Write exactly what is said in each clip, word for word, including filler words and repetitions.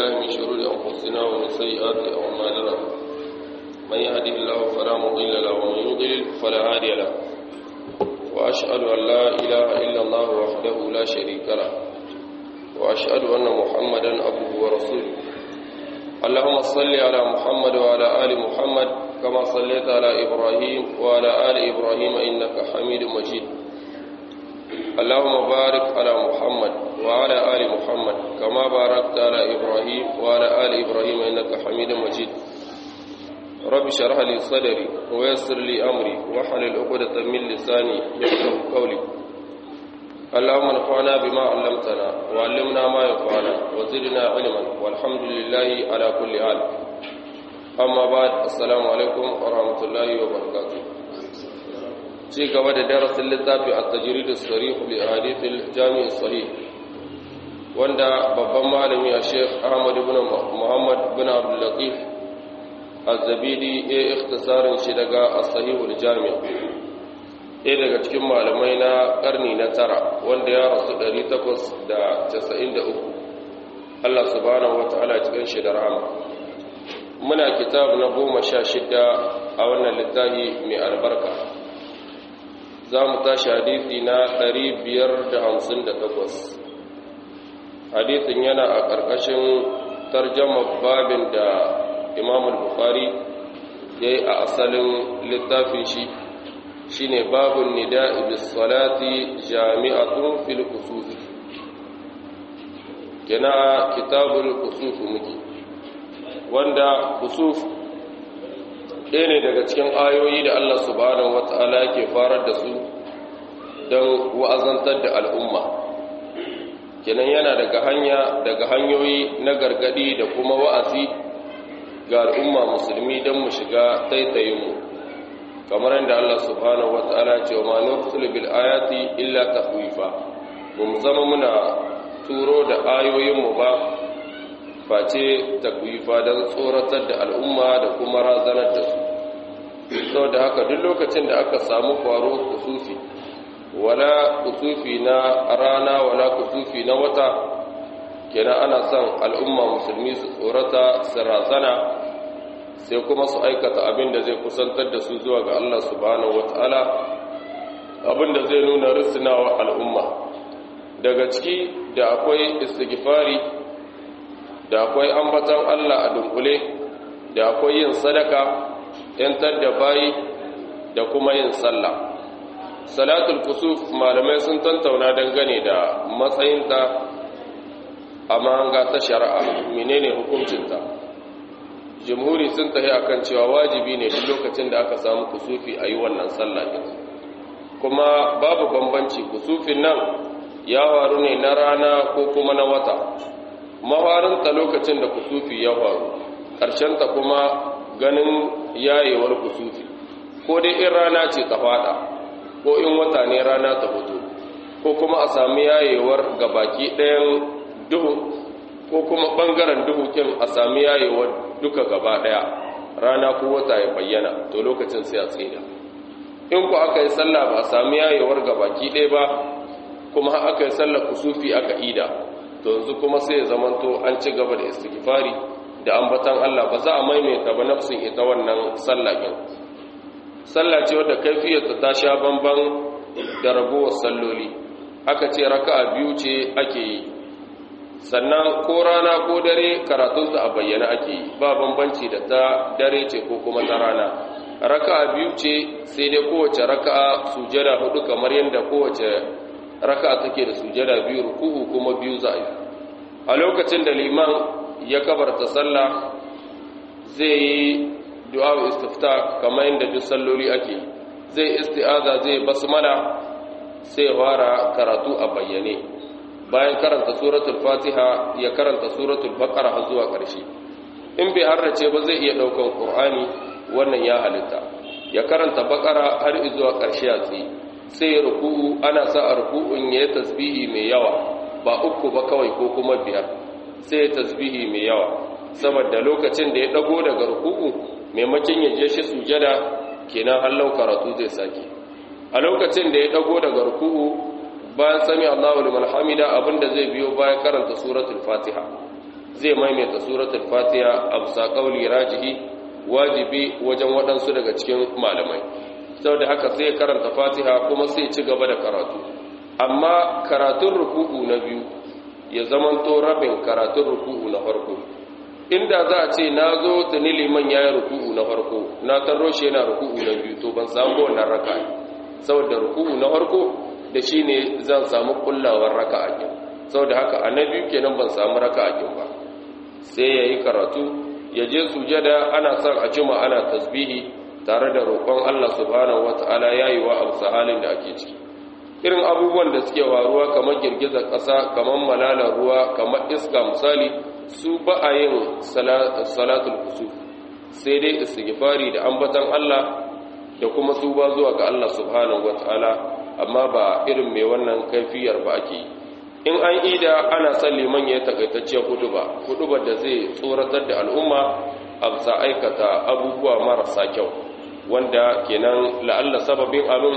بالله من شرور أنفسنا ومن سيئات أعمالنا من يهده الله فلا مضل له ومن يضلل فلا هادي له وأشهد أن لا إله إلا الله وحده لا شريك له وأشهد أن محمدا عبده ورسوله اللهم صل على محمد وعلى آل محمد كما صليت على إبراهيم وعلى آل إبراهيم إنك حميد مجيد اللهم بارك على محمد وعلى آل محمد كما باركت على إبراهيم وعلى آل إبراهيم إنك حميد مجيد رب اشرح لي صدري ويسر لي أمري واحلل عقدة من لساني يفقهوا قولي اللهم انفعنا بما علمتنا وعلمنا ما ينفعنا وزدنا علما والحمد لله على كل حال أما بعد السلام عليكم ورحمة الله وبركاته ci gaba da darasin littafi a tajiridu sarihu li hadithil jami'i sahih wanda babban malami a sheikh ahmad ibn muhammad ibn abdul latif az-zabidi ya ikhtisarin shi daga as-sahihul jami' ɗaya daga cikin malamai na karni na tara wanda ya rasu ɗari takwas da casa'in da uku Allah subhanahu wataala cikin shi da rahama muna kitab na goma sha shida a wannan littafi mai albarka za mu tashi hadithi na ɗari biyar da hamsin da takwas. Hadithin yana a ƙarƙashin tarjama babin da Imam Bukhari ya yi a asalin littafin shi shi ne babin nida'i bis salati jami'atun fil kusufi. Kina kitabul kusufi muke wanda kusuf ɗaya ne daga cikin ayoyi da Allah subhanahu wata'ala yake farar da su don wa'azantar da al'umma kenan yana daga hanya daga hanyoyi na gargadi da kuma wa'azi ga al'umma musulmi don mu shiga taitayinmu kamar yadda Allah subhanahu wata'ala ce wa ma nursilu bil ayati illa tahwifa ba mu zama muna turo da ayoyinmu ba face takwifa don tsoratar da al'umma da kuma razanar da su sau da haka duk lokacin da aka samu kwaro kusufi wala kusufi na rana wala kusufi na wata kenan ana son al'umma musulmi su tsorata su razana sai kuma su aikata abin da zai kusantar da su zuwa ga Allah subhanahu wataala abin da zai nuna risinawa al'umma daga ciki da akwai istighfari da akwai ambatan Allah a dunkule da akwai yin sadaka yantar da bayi da kuma yin sallah salatul kusuf malamai sun tantauna dangane da matsayinta a mahanga ta shari'a menene hukuncinta jumhuri sun tafi akan cewa wajibi ne duk lokacin da aka samu kusufi a yi wannan sallah din kuma babu bambanci kusufin nan ya faru ne na rana ko kuma na wata mafarinta lokacin da kusufi ya faru ƙarshenta kuma ganin yayewar kusufi ko dai in rana ce ta fada ko in wata ne rana ta fito ko kuma a sami yayewar gabaki ɗayan duhu ko kuma ɓangaren duhu kin a sami yayewar duka gaba ɗaya rana ko wata ya bayyana to lokacin sai a tsira in ku aka yi sallah ba a sami yayewar gabaki ɗaya ba kuma aka yi sallah kusufi aka ida to yanzu kuma sai ya zamanto an ci gaba da istighfari da ambatan Allah ba za a maimaita ba nafsin ita wannan sallah din sallah ce wadda kaifiyarta ta sha bamban da ragowar salloli aka ce raka'a biyu ce ake yi sannan ko rana ko dare karatunsa a bayyana ake yi ba bambanci da ta dare ce ko kuma ta rana raka'a biyu ce sai dai kowace raka'a sujada hudu kamar yadda kowace raka'a take da sujada biyu ruku'u kuma biyu za a yi a lokacin da liman ya kabarta sallah zai yi du'a istifta kamar yadda duk salloli ake zai isti'aza zai basmala sai fara karatu a bayyane bayan karanta suratul fatiha ya karanta suratul baqara har zuwa ƙarshe in bai harrace ba zai iya daukan qur'ani wannan ya halitta ya karanta baqara har zuwa ƙarshe a tsaye sai ruku'u ana sa a ruku'un ya tasbihi mai yawa ba uku ba kawai ko kuma biyar sai tasbihi mai yawa saboda lokacin da ya dago daga ruku'u maimakon ya je shi sujada kenan hallau karatu zai sake a lokacin da ya dago daga ruku'u bayan sami Allahu liman hamida abinda zai biyo bayan karanta suratul fatiha zai maimaita suratul fatiha a bisa kauli rajihi wajibi wajen waɗansu daga cikin malamai saboda haka sai ya karanta fatiha kuma sai ci gaba da karatu amma karatun ruku'u na biyu ya zamanto rabin karatun ruku'u na farko inda za a ce na zo tuni liman ya yi ruku'u na farko na tarro shi yana ruku'u na biyu to ban samu wannan raka saboda ruku'u na farko da shi ne zan samu kullawar raka a kin saboda haka a na biyu kenan ban samu raka a kin ba sai ya yi karatu ya je sujada ana son a jima ana tasbihi tare da roƙon Allah subhanahu wata'ala yayi wa abu halin da ake ciki irin abubuwan da suke waruwa kamar girgizar ƙasa kamar malalar ruwa kamar iska misali su ba a yin salatul kusuf sai dai istighfari da ambatan Allah da kuma tuba zuwa ga Allah subhanahu wata'ala amma ba irin mai wannan kaifiyar ba ake yi in an ida ana son liman ya takaitacciyar huduba hudubar da zai tsoratar da al'umma a bisa aikata abubuwa marasa kyau wanda kenan la'alla sababin abin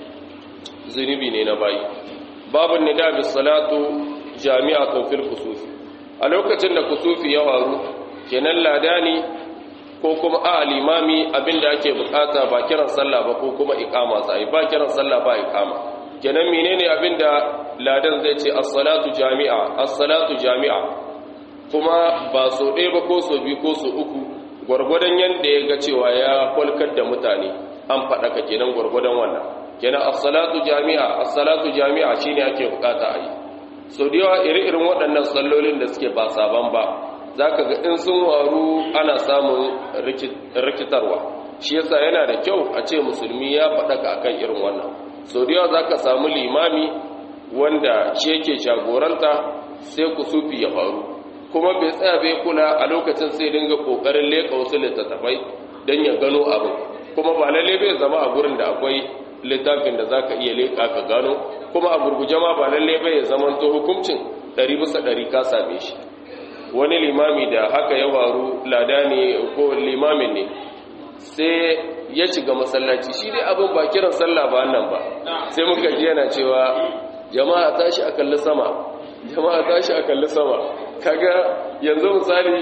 zunubi ne na bayi babu nida bis salatu jami'atun fil kusufi a lokacin da kusufi ya faru kenan ladani ko kuma a limami abinda ake bukata ba kiran sallah ba ko kuma iqama sai ba kiran sallah ba iqama kenan menene abinda ladan zai ce as-salatu jami'a as-salatu jami'a kuma ba so ɗaya ba ko so biyu ko so uku gwargwadon yanda ya ga cewa ya kwalkar da mutane an faɗa ka kenan gwargwadon wannan kenan as-salatu jami'a as-salatu jami'a shine ake bukata a yi so da yawa iri-irin waɗannan sallolin da suke ba saban ba zaka ga in sun waru ana samun rikitarwa shi yasa yana da kyau a ce musulmi ya faɗa ka akan irin wannan so da yawa zaka samu limami wanda shi yake jagoranta sai kusufi ya faru kuma bai tsaya bai kula a lokacin sai dinga kokarin leka wasu littattafai don ya gano abu kuma ba lalle bai zama a gurin da akwai littafin da zaka iya leka ka gano kuma a gurguje ma ba lalle bai zama to hukuncin ɗari bisa ɗari ka same shi wani limami da haka ya waru lada ne ko limamin ne sai ya shiga masallaci shi dai abin ba kiran sallah ba nan ba sai muka ji yana cewa jama'a tashi a kalli sama jama'a tashi a kalli sama kaga yanzu misali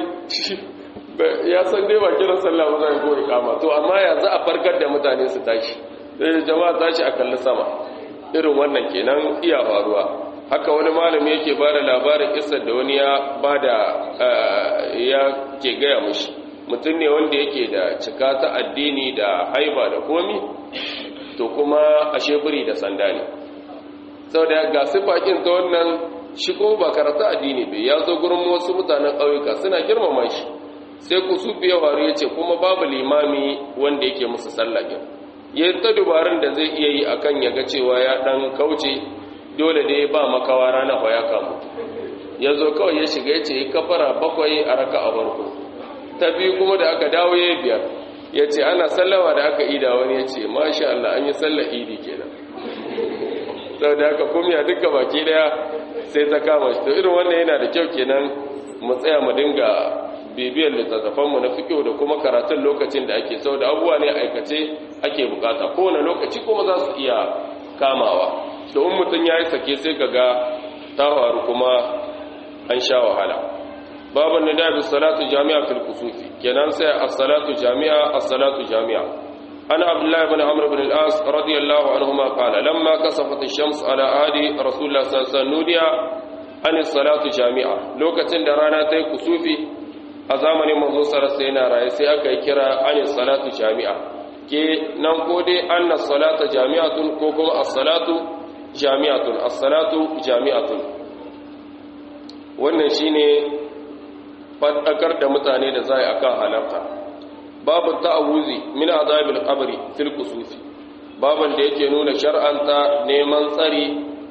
ya san dai ba kiran sallah ba zai ko ikama to amma yanzu a farkar da mutane su tashi sai jama'a tashi a kalli sama irin wannan kenan iya faruwa haka wani malami yake ba da labarin isar da wani ya ba da ya ke gaya mushi mutum ne wanda yake da cika ta addini da haiba da komi to kuma a sheburi da sanda ne sau da ga sifakin ta wannan shi kuma ba karata addini bai ya zo gurin wasu mutanen ƙauyuka suna girmama shi sai ku su biya waru ya ce kuma babu limami wanda yake musu sallakin ya yi ta dubarun da zai iya yi akan ya ga cewa ya ɗan kauce dole dai ba makawa rana ba ya kamu ya zo kawai ya shiga ya ce yi kafara bakwai a raka a farko ta biyu kuma da aka dawo ya biyar ya ce ana sallama da aka ida wani ya ce masha Allah an yi sallar idi kenan sau da aka kumya duka baki daya sai ta kama shi to irin wannan yana da kyau kenan mu tsaya mu dinga bibiyar littattafanmu na fiƙo da kuma karatun lokacin da ake sau da abubuwa ne aikace ake bukata kowane lokaci kuma za su iya kamawa da in mutum ya yi sake sai ka ga ta faru kuma an sha wahala babin da dabi salatu jami'a fil kusufi kenan sai as-salatu jami'a as-salatu jami'a ana abdullahi ibn amr ibn al-as radiyallahu anhuma qala lamma kasafat ash-shams ala ahdi rasulullah sallallahu alaihi wasallam nudiya an as-salatu jami'a lokacin da rana ta yi kusufi a zamanin manzo sallallahu alaihi wasallam raye sai aka yi kira an as-salatu jami'a ke nan ko dai anna as-salata jami'atun ko kuma as-salatu jami'atun as-salatu jami'atun wannan shine fadakar da mutane da zai akan halarta babu ta'awuzi min azabil qabri fil kusufi baban da yake nuna shar'anta neman tsari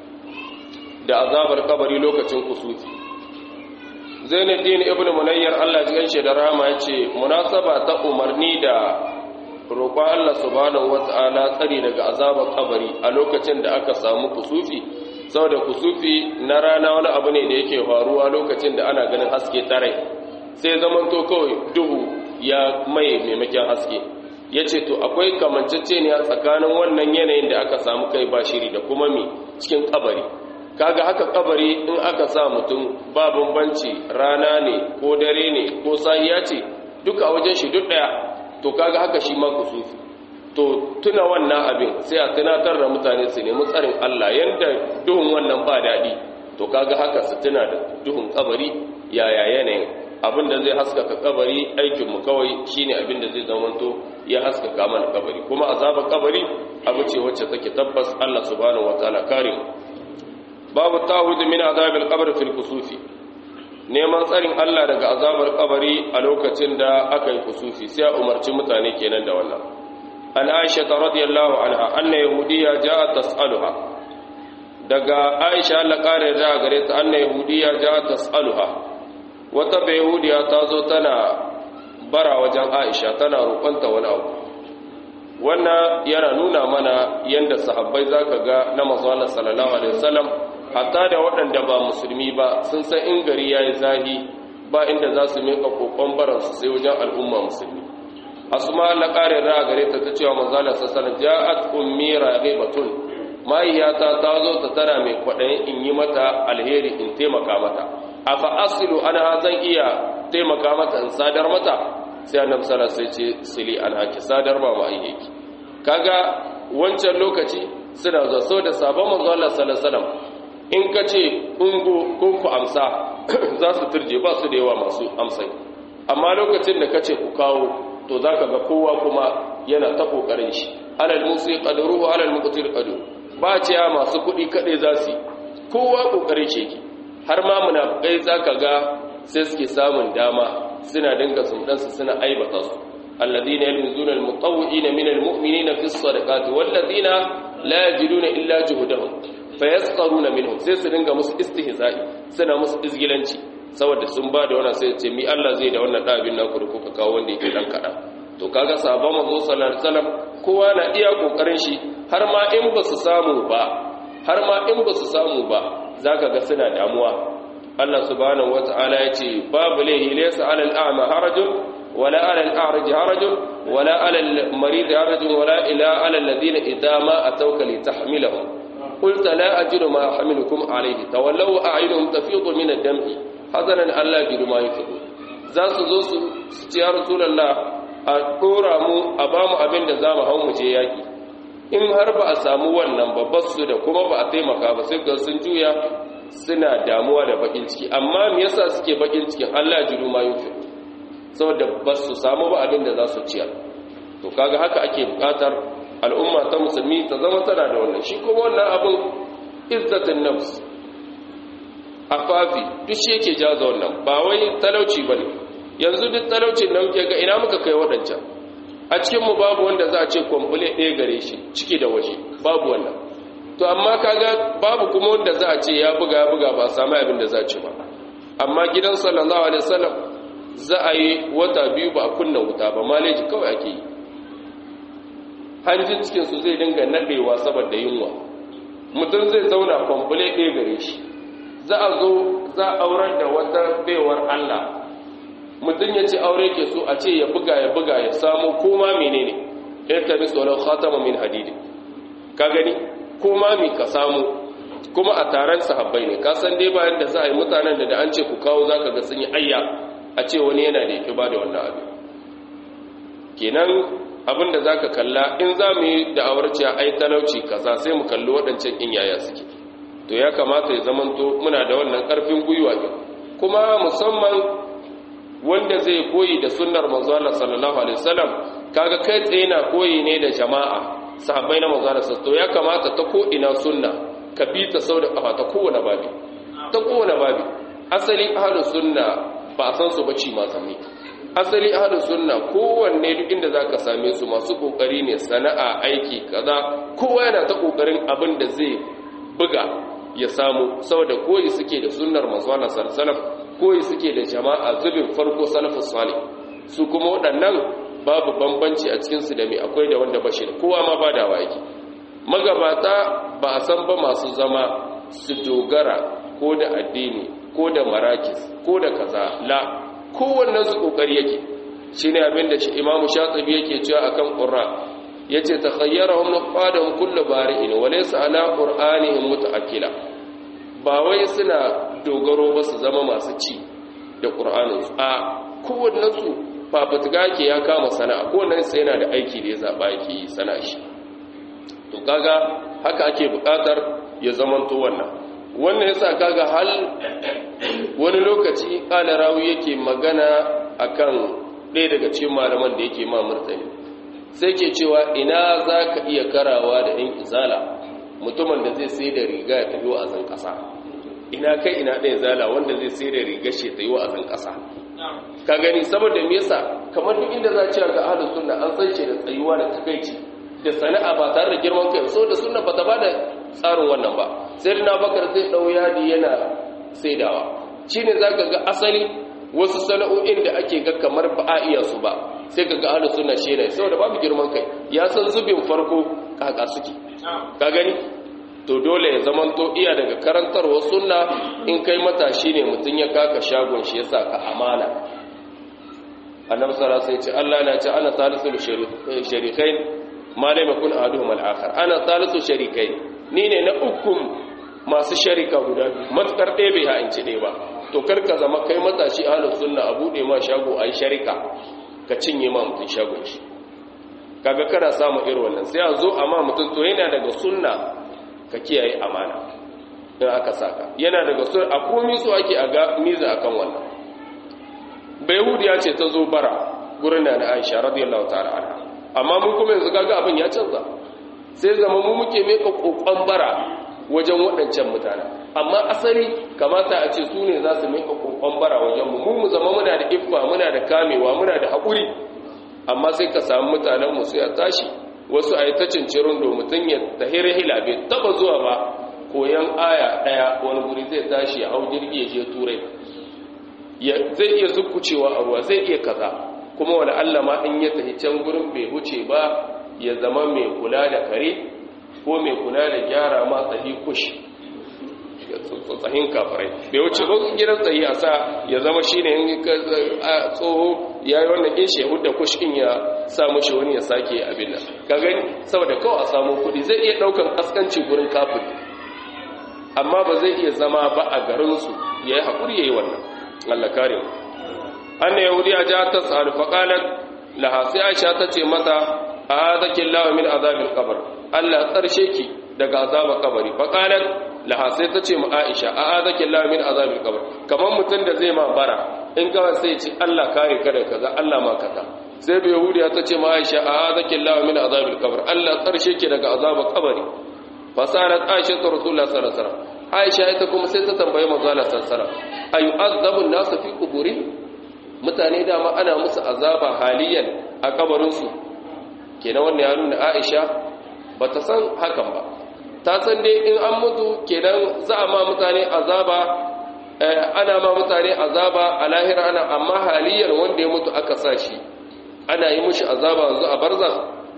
da azabar kabari lokacin kusufi Zainuddin ibn Munayyar Allah ya ganshe da rahama yace munasaba ta umarni da roƙon Allah subhanahu wata'ala tsari daga azabar kabari a lokacin da aka samu kusufi saboda kusufi na rana wani abu ne da yake faruwa lokacin da ana ganin haske tare sai zaman to kawai duhu ya mai maimakon haske yace to akwai kamanceceniya tsakanin wannan yanayin da aka samu kai bashiri da kuma mi cikin kabari kaga haka kabari in aka sa mutum ba bambanci rana ne ko dare ne ko sahiya ce duka a wajen shi duk daya to kaga haka shi ma kusufi to tuna wannan abin sai a tunatar da mutane su nemi tsarin Allah yanda duhun wannan ba daɗi to kaga haka su tuna da duhun kabari yaya yanayin abin da zai haskaka kabari aikinmu kawai shine abin da zai zamanto ya haskaka mana kabari kuma azabar kabari abu ce wacce take tabbas Allah subhanahu wataala kare mu babu tawhid min azabil qabr fil kusufi neman tsarin Allah daga azabar kabari a lokacin da aka yi kusufi sai a umarci mutane kenan da wannan an Aisha radiyallahu anha anna yahudiyya ja'at tas'aluha daga Aisha Allah kare da gare ta anna yahudiyya ja'at tas'aluha wata yahudiya ta zo tana bara wajen Aisha tana roƙonta wani abu wannan yana nuna mana yanda sahabbai zaka ga na manzo Allah sallallahu alaihi wasallam hatta da waɗanda ba musulmi ba sun san in gari yayi zahi ba inda za su mika kokon baransu sai wajen al'umma musulmi asma Allah kare ra gare ta ta cewa manzo Allah sallallahu alaihi wasallam ja'at ummi raghibatun mahaifiyata ta zo ta tara mai kwaɗayin in yi mata alheri in taimaka mata a fa asilu ana zan iya taimaka mata in sadar mata sai annabi sallallahu alaihi wasallam sai ce sili alhaki sadar ba ma ayyaki kaga wancan lokaci suna zo so da sabon manzo Allah sallallahu alaihi wasallam in ka ce ungo ko ku amsa za su turje ba su da yawa masu amsai amma lokacin da ka ce ku kawo to zaka ga kowa kuma yana ta kokarin shi alal musi qadruhu alal muqtir qadru ba ce ya masu kuɗi kaɗai za su kowa ƙoƙari ce ki har ma munafukai za ka ga sai suke samun dama suna dinga sundansu suna aibata su alladhina yalmizuna almutawwi'ina min almu'minina fi as-sadaqati walladhina la yajiduna illa juhdahum fayasqaruna minhum sai su dinga musu istihza'i suna musu izgilanci saboda sun ba da wannan sai ce mi Allah zai da wannan dabin naku da kuka kawo wanda yake dan kada to kaga sahabban manzo sallallahu alaihi wasallam kowa na iya kokarin shi har ma in ba su samu ba har ma in ba su samu ba zaka ga suna damuwa Allah subhanahu wataala yace babu lahi laysa alal a'ma harajun wala alal a'raj harajun wala alal marid harajun wala ila alal ladina idza ma atawka litahmilahum qulta la ajidu ma ahmilukum alayhi tawallaw a'yunuhum tafidu min ad-dam'i hazanan alla yajidu ma yunfiqun za su zo su ci ya rasulullah a dora mu a bamu abin da zamu hau mu je yaki in har ba a samu wannan babbar su da kuma ba a taimaka ba sai ga sun juya suna damuwa da bakin ciki amma me yasa suke bakin cikin Allah ya jiru ma yufi saboda ba su samu ba abin da za su ciyar to kaga haka ake bukatar al'umma ta musulmi ta zama tana da wannan shi kuma wannan abin izzatun nafs afafi duk shi yake jaza wannan ba wai talauci bane yanzu duk talaucin nan muke ga ina muka kai wadancan a cikinmu babu wanda za a ce kwamfule ɗaya gare shi ciki da waje babu wannan to amma kaga babu kuma wanda za a ce ya buga ya buga ba sami abin da za a ce ba amma gidan sallallahu alaihi wasallam za a yi wata biyu ba a kunna wuta ba maleji kawai ake yi hanjin cikinsu zai dinga naɗewa saboda yunwa mutum zai zauna kwamfule ɗaya gare shi za a zo za a aurar da wata baiwar Allah mutum ya ce aure ke so a ce ya buga ya buga ya samu koma menene ya tabi tsoron khatama min hadidi ka gani koma mi ka samu kuma a taron sahabbai ne ka san dai bayan da za a yi mutanen da da an ce ku kawo zaka ga sun yi ayya a ce wani yana da yake ba da wannan abin kenan abin da zaka kalla in za mu yi da awarciya ai talauci kaza sai mu kalli waɗancan in yaya suke to ya kamata ya zamanto muna da wannan ƙarfin gwiwa ne kuma musamman wanda zai koyi da sunnar manzo Allah sallallahu alaihi wasallam kaga kai tsaye na koyi ne da jama'a sahabbai na manzo Allah to ya kamata ta ko ina sunna ka bi ta sau da kafa ta kowane babi ta kowane babi asali ahlus sunna ba san su bace ma sami asali ahlus sunna kowanne duk inda zaka same su masu kokari ne sana'a aiki kaza kowa yana ta kokarin abin da zai buga ya samu saboda koyi suke da sunnar manzo Allah sallallahu alaihi wasallam koyi suke da jama'a zubin farko salafus salih su kuma waɗannan babu bambanci a cikin su da mai akwai da wanda bashi da kowa ma badawa yake magabata ba a san ba masu zama su dogara ko da addini ko da marakis ko da kaza la kowannen su kokari yake shine abin da shi imamu shatibi yake cewa akan qurra yace takhayyarahum nuqadahum kullu bari'in wa laysa ala qur'anihim mutaakkila ba wai suna dogaro ba su zama masu ci da ƙur'aninsu a kowannensu fafutuka ke ya kama sana'a kowannensu yana da aiki da ya zaɓa yake yi sana'a shi to kaga haka ake buƙatar ya zamanto wannan wannan yasa kaga hal wani lokaci ƙala rawi yake magana akan ɗaya daga cikin malaman da yake ma murtani sai ke cewa ina za ka iya karawa da ɗan izala mutumin da zai sai da riga ya tafi wa'azin ƙasa ina kai ina ɗaya zala wanda zai sai da riga shi ta yi wa'azin ƙasa ka gani saboda me yasa kamar duk inda za ci ga ahlus sunna an san shi da tsayuwa da takaici da sana'a ba tare da girman kai saboda sunna ba ta bada tsarin wannan ba sai na bakar zai dau yadi yana saidawa shine zaka ga asali wasu sana'o'in da ake ga kamar ba a iya su ba sai kaga ahlus sunna shi ne saboda babu girman kai ya san zubin farko kaka suke ka gani to dole ya zamanto iya daga karantarwa sunna in kai matashi ne mutun ya kaka shagon shi yasa ka amana annabi sallallahu alaihi wasallam ce Allah na ce ana salisul sharikain ma lam yakun ahaduhum al-akhar ana salisu sharikain ni ne na ukum masu sharika guda biyu matkar ɗaya bai ha'inci ɗaya ba to karka zama kai matashi ahlus sunna a bude ma shago ai sharika ka cinye ma mutun shagon shi kaga kana samu irin wannan sai a zo amma mutun to yana daga sunna ka kiyaye amana in aka saka yana daga sunna a komai so ake a ga miza akan wannan bayhudiya ce ta zo bara gurin da Aisha radiyallahu ta'ala anha amma mun kuma yanzu kaga abin ya canza sai zama mu muke meka kokon bara wajen waɗancan mutane amma asali kamata a ce su ne za su meka kokon bara wajen mu mu zama muna da iffa muna da kamewa muna da haƙuri amma sai ka samu mutanen mu sai a tashi wasu a yi ta cincirin do mutum ya tahiri hila bai taba zuwa ba koyan aya ɗaya wani guri zai tashi ya hau jirgi ya je turai zai iya zukucewa a ruwa zai iya kaza kuma wani Allah ma in ya tafi can gurin bai huce ba ya zama mai kula da kare ko mai kula da gyara ma tsahi kush tsahin kafirai bai wuce ba gidan tsahi a sa ya zama shi ne in tsoho ya yi wannan in shehu da kush in ya samu shi wani ya sake abin nan ka gani saboda kawai a samu kuɗi zai iya ɗaukan askanci gurin kafin amma ba zai iya zama ba a garinsu ya yi haƙuri ya yi wannan Allah kare mu an ne yahudiya ja ta sa'adu faƙalar laha sai aisha ta ce mata a hazakin lawa min azabin kabar Allah tsarshe ki daga azabar kabari faƙalar laha sai ta ce ma aisha a hazakin lawa min azabin kabar kamar mutum da zai ma bara in kawai sai ce Allah kare ka da kaza Allah ma kaza sai bai yahudiya ta ce ma aisha a hazakin lawa min azabin kabar Allah tsarshe ki daga azabar kabari fasarat aisha ta rasulullah sallallahu alaihi wasallam aisha ita kuma sai ta tambaye manzo Allah sallallahu alaihi wasallam ayu azabu nasu fi quburi mutane dama ana musu azaba haliyan a kabarinsu kenan wannan ya nuna Aisha bata san hakan ba ta san dai in an mutu kenan za a ma mutane azaba ana ma mutane azaba a lahira ana amma haliyan wanda ya mutu aka sa shi ana yi mushi azaba yanzu a barzan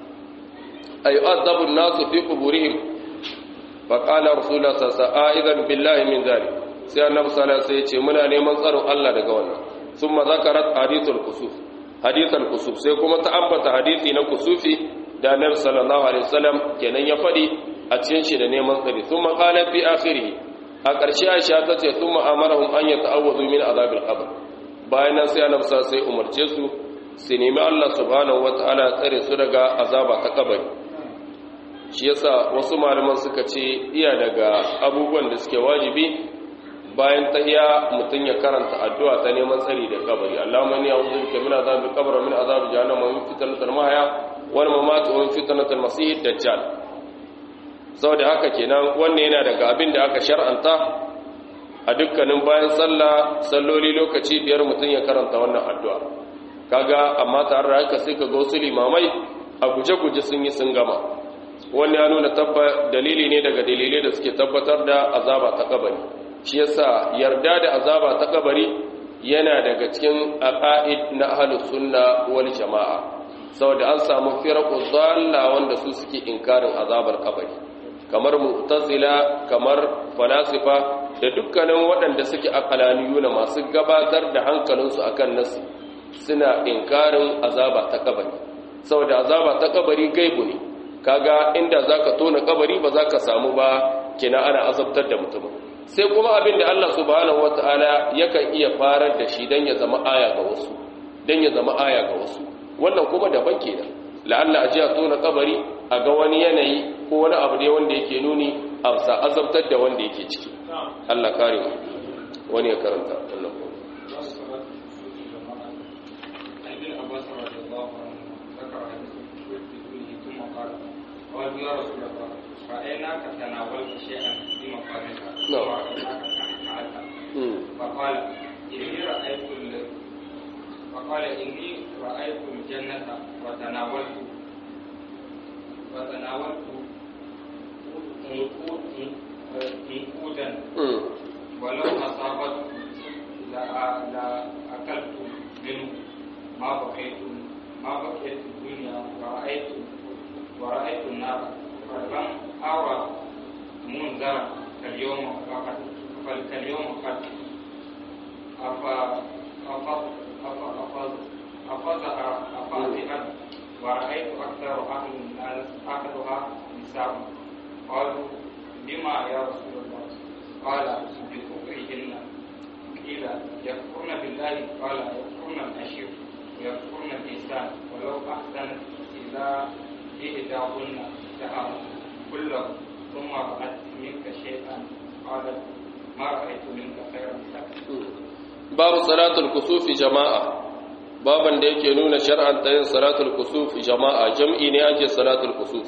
ayu azabu nasu fi quburihim fa qala rasulullah sallallahu alaihi wasallam aidan billahi min zalik sai annabi sallallahu alaihi wasallam ya ce muna neman tsaron Allah daga wannan ثم ذكرت حديث الكسوف حديث الكسوف sai kuma ta ambata hadisi na kusufi da Annabi sallallahu alaihi wasallam kenan ya fadi a cikin shi da neman tsari thumma qala fi akhirih a ƙarshe Aisha ta ce thumma amarahum an yata'awwadhu min azabil qabr bayan nan sai Annabi sallallahu alaihi wasallam sai umarce su su nemi Allah subhanahu wataala tsare su daga azaba ta kabari shi yasa wasu malaman suka ce iya daga abubuwan da suke wajibi bayan tahiya mutun ya karanta addu'a ta neman tsari da kabari Allahumma inni a'udhu bika min azabil qabr wa min azabi jahannam wa min fitnatil mahya wal mamat wa min fitnatil masiihid dajjal saboda haka kenan wannan yana daga abin da aka shar'anta a dukkanin bayan sallah salloli lokaci biyar mutun ya karanta wannan addu'a kaga amma tare da haka sai kaga wasu limamai a guje-guje sun yi sun gama wannan ya nuna tabba dalili ne daga dalilai da suke tabbatar da azaba ta kabari shi yasa yarda da azaba ta kabari yana daga cikin aqaid na ahlus sunna wal jamaa saboda an samu firaqu dhalla wanda su suke inkarin azabar kabari kamar mu'tazila kamar falasifa da dukkanin waɗanda suke aqlaniyuna masu gabatar da hankalinsu akan nasi suna inkarin azaba ta kabari saboda azaba ta kabari gaibu ne kaga inda zaka tona kabari ba zaka samu ba kina ana azabtar da mutum sai kuma abin da Allah subhanahu wataala yakan iya farar da shi dan ya zama aya ga wasu dan ya zama aya ga wasu wannan kuma daban kenan la'alla ajiya tona kabari a ga wani yanayi ko wani abu ne wanda yake nuni amsa azabtar da wanda yake ciki Allah kare mu wani ya karanta wannan ko قالوا يا رسول الله رأيناك تناولت شيئا في مقامك ورأيناك فعلت فقال إني رأيت فقال إني رأيت الجنة وتناولت وتناولت نقودا ولو أصابت لأكلت منه ما بقيت ما بقيت الدنيا ورأيت ورأيت النار فلم أرى منذرا كاليوم فقط فاليوم قد أفاضئت ورأيت أكثر أهل الناس أهلها نساء قالوا بما يا رسول الله قال بكفرهن قيل يكفرن بالله قال يكفرن العشير ويكفرن اللسان ولو أحسنت إلى إحداهن دهر كله ثم رأت منك شيئا قالت ما رأيت منك خيرا لك. باب صلاة الكسوف جماعة baban da yake nuna shar'an tayin salatul kusuf jama'a jam'i ne ake salatul kusuf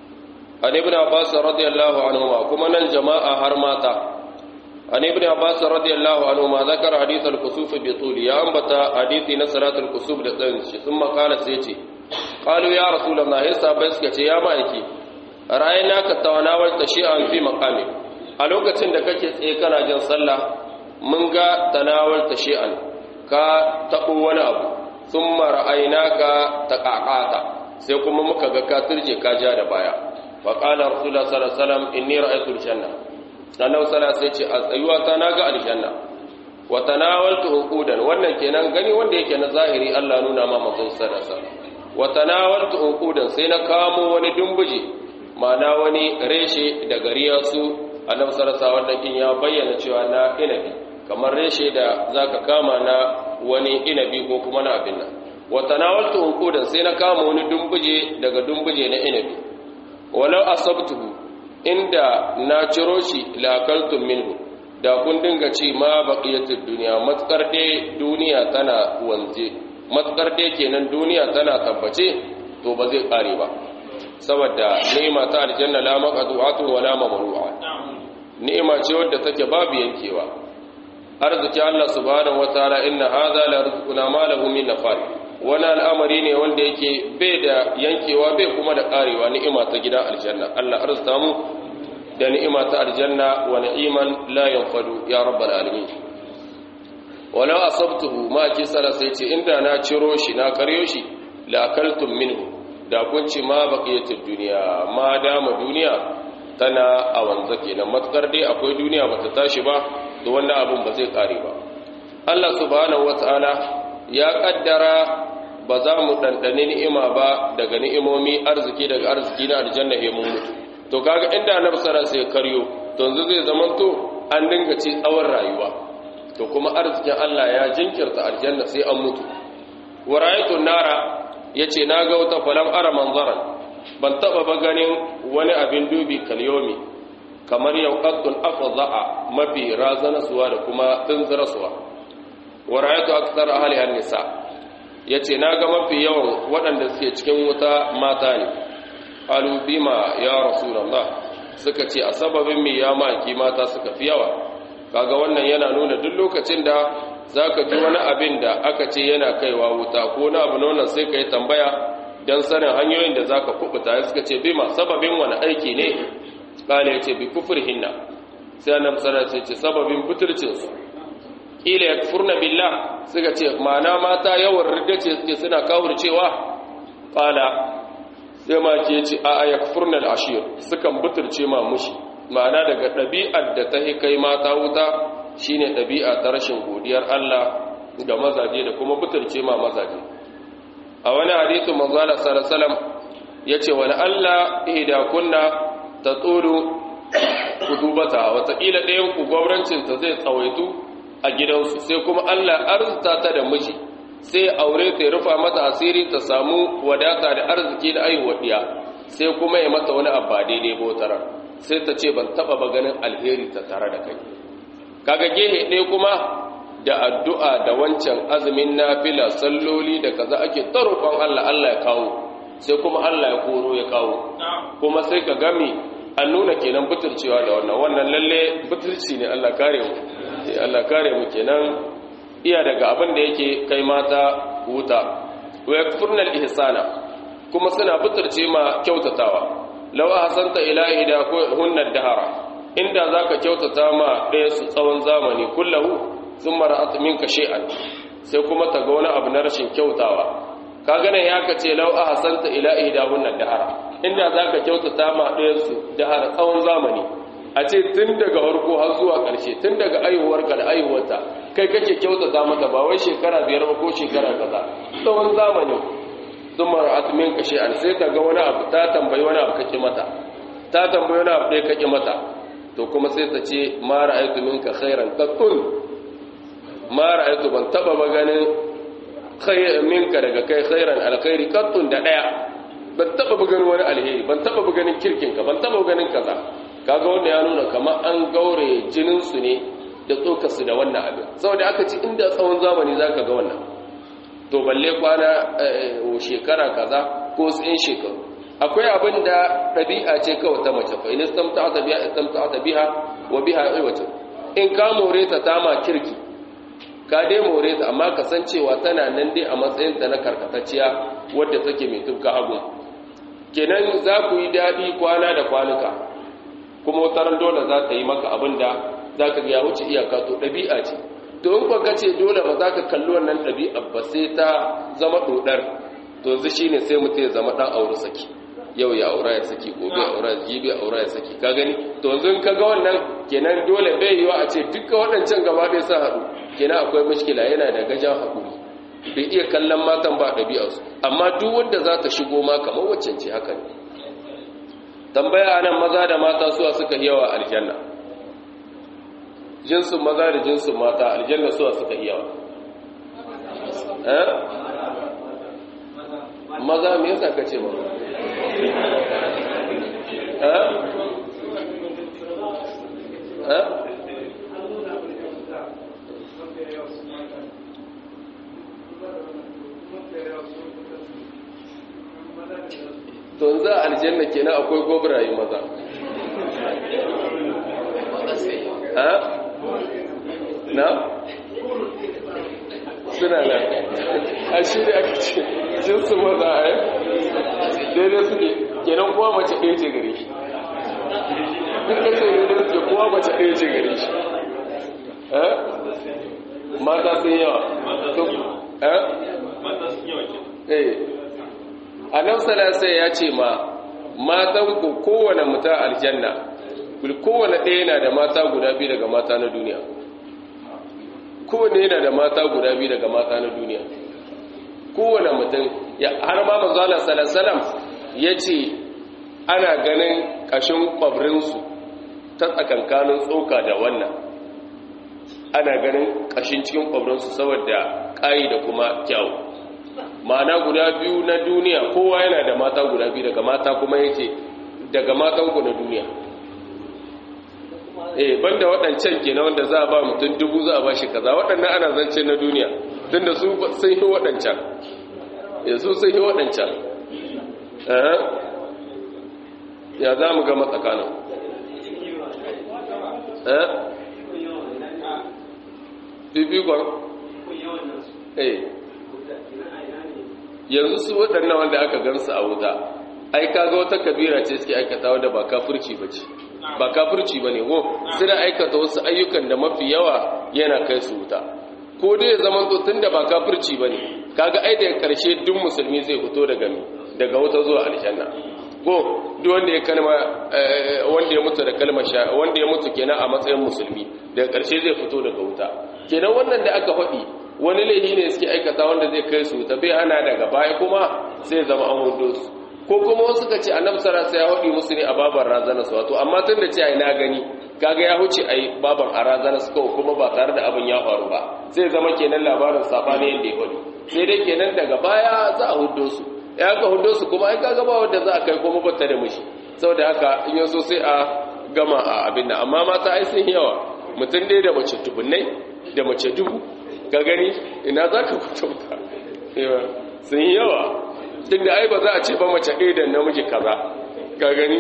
an ibn abbas radiyallahu anhu kuma nan jama'a har mata an ibn abbas radiyallahu anhu ma zakara hadith al-kusuf bi tuli ya ambata hadithi na salatul kusuf da tsayin shi sun makala sai ce qalu ya rasulullah ya sahabbai suka ce ya ma'aiki ra'ayna ka tawanawal tashi'an fi maqami a lokacin da kake tsaye kana jin sallah mun ga tanawal tashi'an ka tabo wani abu thumma ra'aynaka taqaqata sai kuma muka ga ka turje ka ja da baya fa qala rasulullah sallallahu alaihi wasallam inni ra'aytul janna annabi sallallahu alaihi ce a tsayuwa ta naga aljanna wa tanawaltu uqudan wannan kenan gani wanda yake na zahiri Allah nuna ma manzon sallallahu alaihi wasallam wa tanawaltu uqudan sai na kamo wani dumbuje ma'ana wani reshe da gariya su annabi sallallahu alaihi wasallam ya bayyana cewa na inabi kamar reshe da zaka kama na wani inabi ko kuma na abin nan wa tanawaltu uqudan sai na kama wani dumbuje daga dumbuje na inabi walau asabtuhu inda na ciro shi lakaltum minhu da kun dinga ce ma baqiyatud dunya matkar dai duniya tana wanze matkar dai kenan duniya tana tabbace to ba zai kare ba saboda ni'ima ta aljanna la maqdu'atu wa la mamru'a ni'ima ce wadda take babu yankewa arziki Allah subhanahu wataala inna hadha la rizquna ma lahu min nafar wani al'amari ne wanda yake bai da yankewa bai kuma da karewa ni'ima ta gidan aljanna Allah arzuta mu da ni'ima ta aljanna wa ni'iman la yanfadu ya rabbal alamin walau asabtuhu ma ki sala sai ce inda na ciro shi na karyo shi la akaltum minhu da kun ci ma baqiyatud dunya ma dama duniya tana a wanza kenan matkar dai akwai duniya bata tashi ba da wannan abun ba zai kare ba Allah subhanahu wataala ya kaddara ba za mu dandane ni'ima ba daga ni'imomi arziki daga arziki na aljanna he mun mutu to kaga inda annabi sallallahu alaihi wasallam sai karyo to yanzu zai zamanto an dinga ci tsawon rayuwa to kuma arzikin Allah ya jinkirta aljanna sai an mutu wa ra'aytu nara yace naga wata falam ara manzaran ban taba ba ganin wani abin dubi kalyomi kamar yauqatul afdha'a mafi razana suwa da kuma tunzira suwa wa ra'aytu akthar ahli an-nisa yace naga mafi yawan waɗanda suke cikin wuta mata ne qalu bima ya rasulullah suka ce a sababin me ya maki mata suka fi yawa kaga wannan yana nuna duk lokacin da zaka ji wani abin da aka ce yana kaiwa wuta ko na abu nan sai kai tambaya dan sanin hanyoyin da zaka kubuta suka ce bima sababin wani aiki ne kale yace bi kufrihinna sai annabi sallallahu alaihi wasallam ce sababin butulcin su kila yakfurna billah suka ce ma'ana mata yawan ridda ce suke suna kawurcewa qala sai ma ke ce a yakfurna al-ashir sukan butulce ma mushi ma'ana daga ɗabi'ar da ta kai mata wuta shine ɗabi'a ta rashin godiyar Allah ga mazaje da kuma butulce ma mazaje a wani hadisi manzo Allah sallallahu alaihi wasallam yace wala Allah ihda kunna tatulu kudubata wataƙila ɗayan ku gwamnatinta zai tsawaitu a gidansu sai kuma Allah arzuta ta da miji sai aure ta rufa mata asiri ta samu wadata da arziki da aihuwa diya sai kuma ya mata wani abba daidai botara sai ta ce ban taba ba ganin alheri ta tare da kai kaga gehe ɗaya kuma da addu'a da wancan azumin nafila salloli da kaza ake tarukon Allah Allah ya kawo sai kuma Allah ya koro ya kawo kuma sai ka gami an nuna kenan butulcewa da wannan wannan lalle butulci ne Allah kare mu Allah kare mu kenan iya daga abin da yake kai mata wuta wa yakfurnal ihsana kuma suna butulce ma kyautatawa law ahsanta ila ida hunna dahara inda zaka kyautata ma ɗaya su tsawon zamani kullahu thumma ra'at minka shay'an sai kuma ta ga wani abu na rashin kyautawa kaga nan ya kace law ahsanta ila ida hunna dahara inda zaka kyautata ma ɗaya su dahara tsawon zamani a ce tun daga farko har zuwa ƙarshe tun daga aihuwarka da aihuwarta kai kake kyautata mata ba wai shekara biyar ba ko shekara kaza tsawon zamani sun mara'at min kashe an sai ta ga wani abu ta tambayi wani abu kake mata ta tambayi wani abu ɗaya kake mata to kuma sai ta ce ma ra'aytu minka khairan qattun ma ra'aytu ban taba ba ganin khayr minka daga kai khairan alkhairi qattun da ɗaya ban taba ba ganin wani alheri ban taba ba ganin kirkinka ban taba ganin kaza kaga wanda ya nuna kamar an gaure jininsu ne da tsokarsu da wannan abin saboda aka ci inda tsawon zamani za ka ga wannan to balle kwana shekara kaza ko tsayin shekaru akwai abin da ɗabi'a ce kawai ta mace fa in istamta'ata biha istamta'ata biha wa biha aiwatu in ka more ta ta ma kirki ka dai more ta amma ka san cewa tana nan dai a matsayin ta na karkatacciya wadda take mai tufka hagu kenan za ku yi daɗi kwana da kwanuka kuma wataran dole za ta yi maka abin da za ka ya wuce iyaka to ɗabi'a ce to in ka ce dole ba za ka kalli wannan ɗabi'a ba sai ta zama ɗoɗar to yanzu shi ne sai mutum ya zama ɗan aure saki yau ya aura ya saki gobe ya aura jibi ya aura ya saki ka gani to yanzu in ka ga wannan kenan dole bai yiwa a ce duka waɗancan gaba ɗaya sa haɗu kenan akwai mashkila yana da gajan haƙuri bai iya kallon matan ba ɗabi'arsu amma duk wanda za ta shigo ma kamar waccan ce haka ne tambaya anan maza da mata suwa suka yawa aljanna jinsin maza da jinsin mata aljanna suwa suka yawa eh maza me yasa kace ba eh eh to za aljanna kenan akwai gobraye maza ha na suna na a shi da aka ce jinsu maza a yi daidai suke kenan kowa mace ɗaya ce gare shi duk da ce daidai suke kowa mace ɗaya ce gare shi mata sun yawa mata sun yawa ke annabi sallallahu ya ce ma matan ku kowane muta aljanna kowane ɗaya yana da mata guda biyu daga mata na duniya kowane yana da mata guda biyu daga mata na duniya kowane mutum ya har ma manzo Allah sallallahu alaihi yace ana ganin kashin kwabrinsu ta tsakankanin tsoka da wannan ana ganin kashin cikin kwabrinsu saboda kai da kuma kyau ma'ana guda biyu na duniya kowa yana da mata guda biyu daga mata kuma yake daga matanku na duniya eh banda waɗancan kenan wanda za a ba mutum dubu za a ba shi kaza waɗannan ana zance na duniya tunda su sun yi waɗancan eh su sun yi waɗancan eh ya za mu ga matsakanin eh bibikon eh yanzu su waɗannan wanda aka gansu a wuta ai kaga wata kabira ce suke aikata wadda ba kafirci ba ce ba kafirci ba ne ko suna aikata wasu ayyukan da mafi yawa yana kai su wuta ko dai ya zama to tun da ba kafirci ba ne kaga ai da karshe duk musulmi zai fito daga mi daga wuta zuwa aljanna ko duk wanda ya kalma wanda ya mutu da kalmar sha wanda ya mutu kenan a matsayin musulmi daga karshe zai fito daga wuta kenan wannan da aka faɗi wani laifi ne suke aikata wanda zai kai su ta bai hana daga baya kuma sai zama an hudo su ko kuma wasu ka ce annabi sallallahu alaihi wasallam ya hudi musu ne a baban razana su wato amma tun da ce ai na gani kaga ya huce ai baban a razana su kuma ba tare da abin ya faru ba sai zama kenan labarin sabani yanda ya hudi sai dai kenan daga baya za a huddo su ya ka huddo su kuma ai kaga ba wanda za a kai kuma bata da mishi saboda haka in yaso sai a gama a abin nan amma mata ai sun yawa mutum dai da mace tubunnai da mace dubu ka gani ina za ka kutunta sun yawa tun da ai ba za a ce ba mace ɗaya da namiji kaza ka gani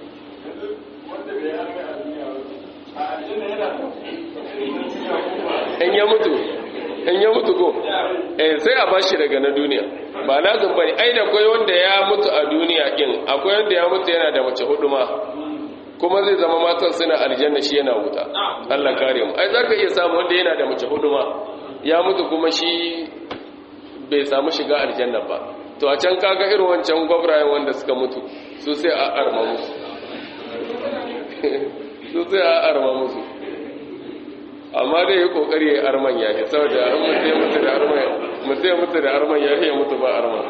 in ya mutu in ya mutu ko eh sai a bashi daga na duniya ba lazim bane ai da akwai wanda ya mutu a duniya din akwai wanda ya mutu yana da mace hudu ma kuma zai zama matan suna aljanna shi yana wuta Allah kare mu ai zaka iya samu wanda yana da mace hudu ma ya mutu kuma shi bai samu shiga aljanna ba to a can kaga irin wancan gwabrayen wanda suka mutu su sai a arma musu su sai a arma musu amma dai yi kokari ya yi arman ya yi saboda an mutu mutu da arman mutu ya mutu da arman ya yi mutu ba arman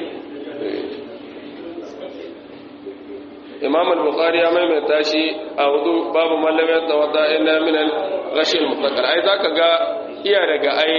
imam al-bukhari ya maimaita shi a wudu babu mallamin tawadda illa min al-ghashil mutakar ai zaka ga iya daga ai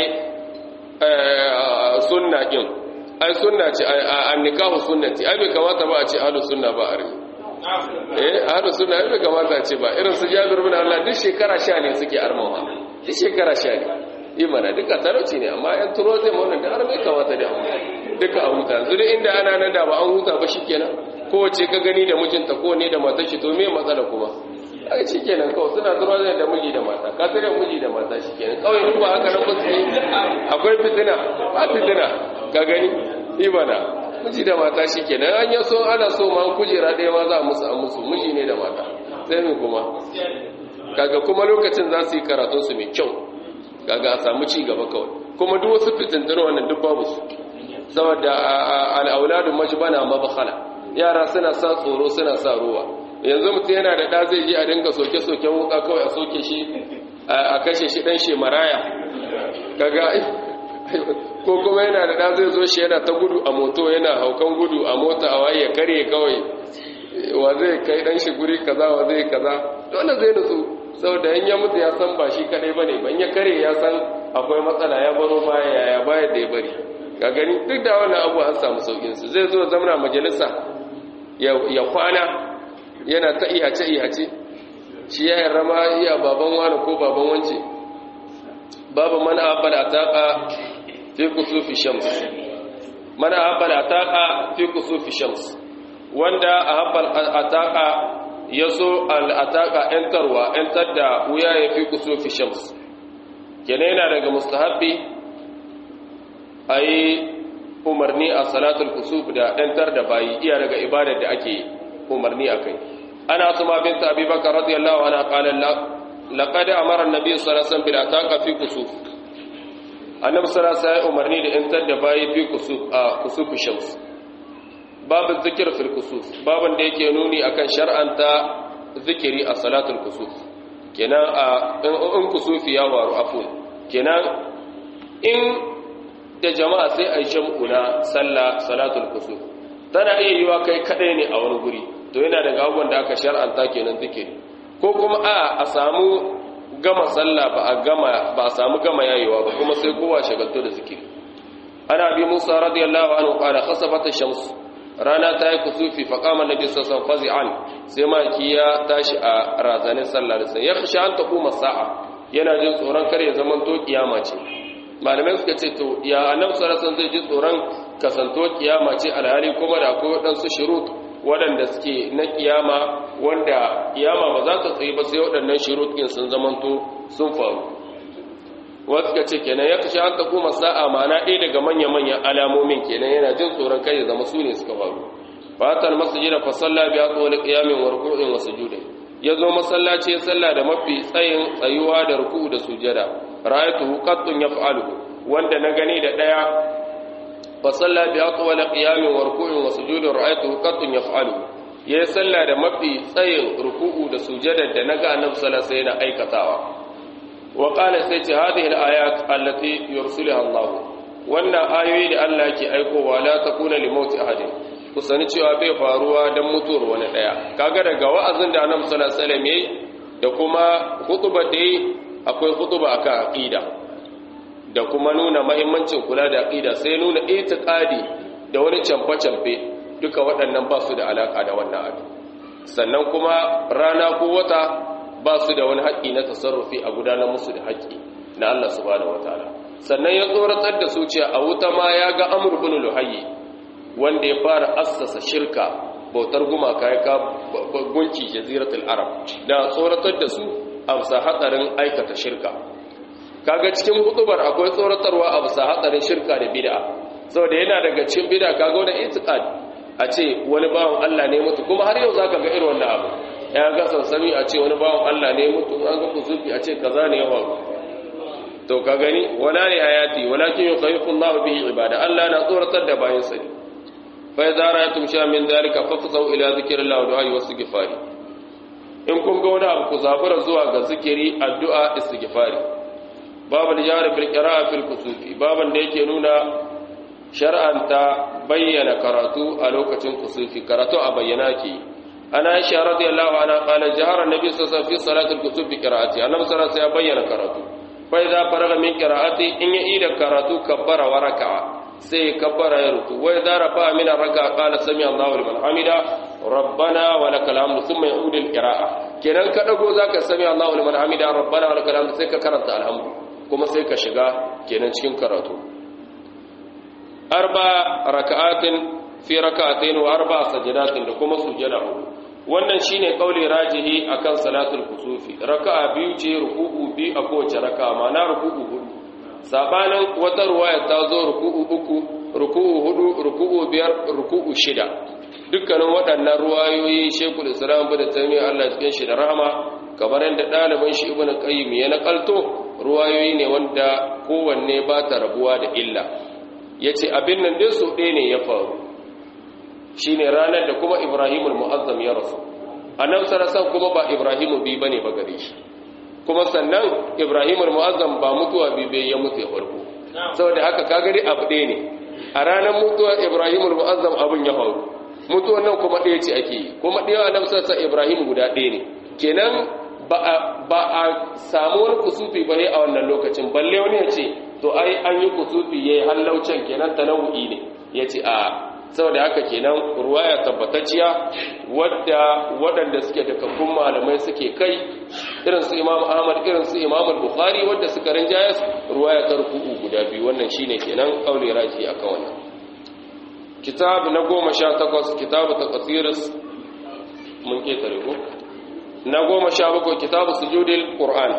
sunna din ai sunna ce an nikahu sunnati ai bai kamata ba a ce ahlus sunna ba armi eh ahlus sunna ai bai kamata a ce ba irin su Jabir bin Allah duk shekara sha ne suke armawa duk shekara sha ne imana duka talauci ne amma yan turo zai mu wannan da armi kamata da duka a huta zuri inda ana nan da ba an huta ba shikenan kowace ka gani da mijinta ko ne da matar shi to me matsala kuma ai shikenan kawai suna turo zai da miji da mata ka tare miji da mata shikenan kawai in ba haka nan ba sai akwai fitina ba fitina ka gani ibana miji da mata shikenan an yaso ana so ma kujera ɗaya ma za a musu a musu miji ne da mata sai mu kuma kaga kuma lokacin za su yi karatun su mai kyau kaga a samu ci gaba kawai kuma duk wasu fitintunu wannan duk babu su saboda al-auladu majbana mabkhala yara suna sa tsoro suna sa ruwa yanzu mutum yana da ɗa zai ji a dinga soke-soken wuka kawai a soke shi a kashe shi ɗan shi maraya kaga ko kuma yana da ɗa zai zo shi yana ta gudu a moto yana haukan gudu a mota a waye ya karye kawai wa zai kai ɗan shi guri kaza wa zai kaza dole zai nutsu saboda in ya mutu ya san ba shi kadai bane ban ya karye ya san akwai matsala ya baro baya yaya baya da ya bari ka gani duk da wannan abu an samu saukin su zai zo zamana majalisa ya kwana yana ta ihace ihace shi ya yarrama iya baban wani ko baban wance babu mana abal ataqa fi kusufi shams mana abal ataqa fi kusufi shams wanda ahabbal ataqa yaso al ataqa entarwa entar da wuya ya fi kusufi shams kenan yana daga mustahabbi ayi umarni a salatul kusuf da entar da bayi iya daga ibadar da ake umarni akai ana asma bint abi bakr radiyallahu anha qala laqad amara an-nabiy sallallahu alaihi wasallam bil ataqa fi kusuf annabi sallallahu alaihi wasallam umarni da entar da bayi fi kusuf a kusuf shams babu zikir fil kusuf baban da yake nuni akan shar'anta zikiri a salatul kusuf kenan a in kusufi ya waru afun kenan in da jama'a sai a yi jam'u na sallah salatul kusuf tana iya yiwa kai kadai ne a wani guri to yana daga abubuwan da aka shar'anta kenan zikiri ko kuma a a samu gama sallah ba a gama ba a samu gama yayewa ba kuma sai kowa shagalto da zikiri ana bi Musa radiyallahu anhu qala khasafat ash-shams rana ta yi kusufi fa qama nabi sallallahu alaihi wasallam sai ma kiya tashi a razanin sallah da sai ya khasha an taquma sa'a yana jin tsoron kar ya zaman to kiyama ce malamai suka ce to ya annabi sallallahu alaihi wasallam zai ji tsoron kasanto kiyama ce alhali kuma da akwai wadansu shurut wadanda suke na kiyama wanda kiyama ba za ta tsaye ba sai wadannan shurut din sun zamanto sun faru wasu ka ce kenan ya kashe an takuma sa'a mana ɗaya daga manya-manyan alamomin kenan yana jin tsoron kai ya zama su ne suka faru fatal masjida fa salla bi atwal qiyamin wa ruku'in wa sujudin yazo masallaci ya salla da mafi tsayin tsayuwa da ruku'u da sujada ra'aytuhu qattun yaf'alu wanda na gani da daya fa salla bi atwal qiyamin wa ruku'in wa sujudin ra'aytuhu qattun yaf'alu ya salla da mafi tsayin ruku'u da sujada da naga annabi sallallahu alaihi wasallam aikatawa wa qala sai ce hadhihi al-ayat allati yursiluha Allah wannan ayoyi da Allah yake aikowa la takuna li mauti ahadin ku sani cewa bai faruwa dan mutuwar wani daya kaga daga wa'azin da Annabi sallallahu alaihi wasallam yayi da kuma hutubar da yayi akwai hutuba akan aqida da kuma nuna muhimmancin kula da aqida sai nuna itiqadi da wani camfe-camfe duka waɗannan ba su da alaka da wannan abu sannan kuma rana ko wata ba su da wani haƙƙi na tasarrufi a gudanar musu da haƙƙi na Allah subhanahu wataala sannan ya tsoratar da su cewa a wuta ma ya ga Amr ibn Luhayy wanda ya fara assasa shirka bautar gumaka ya ka gunki jaziratul arab da tsoratar da su a bisa hatsarin aikata shirka kaga cikin hutubar akwai tsoratarwa a bisa hatsarin shirka da bid'a saboda yana daga cikin bid'a kaga wannan itiqad a ce wani bawan Allah ne mutu kuma har yau zaka ga irin wannan abu ya ga sansami a ce wani bawan Allah ne mutu an ga kusufi a ce kaza ne yawa to ka gani wala ne ayati walakin yukhayyifu Allah bihi ibada Allah na tsoratar da bayin sa fa idza ra'aytum sha min dalika fafzau ila dhikrillah wa du'a wa istighfar in kun ga wani abu ku zabura zuwa ga zikiri addu'a istighfari babu lijari bil qira'a fil kusufi baban da yake nuna shar'anta bayyana karatu a lokacin kusufi karatu a bayyana ke ana aisha radiyallahu anha qala jahara annabi sallallahu alaihi wasallam fi salati al-kusuf bi qira'ati annabi sallallahu alaihi wasallam ya bayyana karatu fa idza faraga min qira'ati in ya ida karatu kabbara wa raka'a sai kabbara ya ruku wa idza rafa'a min ar-raka'a qala sami Allahu liman hamida rabbana wa lakal hamdu thumma ya'udu al-qira'a kenan ka dago zaka sami Allahu liman hamida rabbana wa lakal hamdu sai ka karanta alhamdu kuma sai ka shiga kenan cikin karatu arba raka'atin fi raka'atain wa arba sajadatin da kuma sujada hudu wannan shine kauli rajihi akan salatul kusufi raka'a biyu ce ruku'u bi a kowace raka'a ma'ana ruku'u hudu sabanin wata ruwaya ta zo ruku'u uku ruku'u hudu ruku'u biyar ruku'u shida dukkanin waɗannan ruwayoyi Sheikhul Islam Ibn Taymiyyah Allah ya cikin shi da rahama kamar yadda ɗaliban shi Ibn Qayyim ya nakalto ruwayoyi ne wanda kowanne ba ta rabuwa da illa yace abin nan dai so ɗaya ne ya faru shine ranar da kuma Ibrahimul Mu'azzam ya rasu annabi sallallahu alaihi kuma ba Ibrahimu bi bane ba gare shi kuma sannan Ibrahimul Mu'azzam ba mutuwa bi bai ya mutu ya farko saboda haka kaga dai abu ɗaya ne a ranar mutuwa Ibrahimul Mu'azzam abin ya faru mutuwan nan kuma ɗaya ce ake yi kuma ɗaya annabi sallallahu alaihi Ibrahim guda ɗaya ne kenan ba a ba a samu wani kusufi bane a wannan lokacin balle wani ya ce to ai an yi kusufi yayi hallaucen kenan tanawu'i ne yace a saboda haka kenan ruwaya tabbatacciya wadda waɗanda suke da kakkun malamai suke kai irin su Imam Ahmad irin su Imam Bukhari wadda suka rinjaya ruwaya ta ruku'u guda biyu wannan shine kenan kauli raji akan wannan kitab na goma sha takwas kitabu taqsiris mun ke tare ko na goma sha bakwai kitabu sujudil qur'an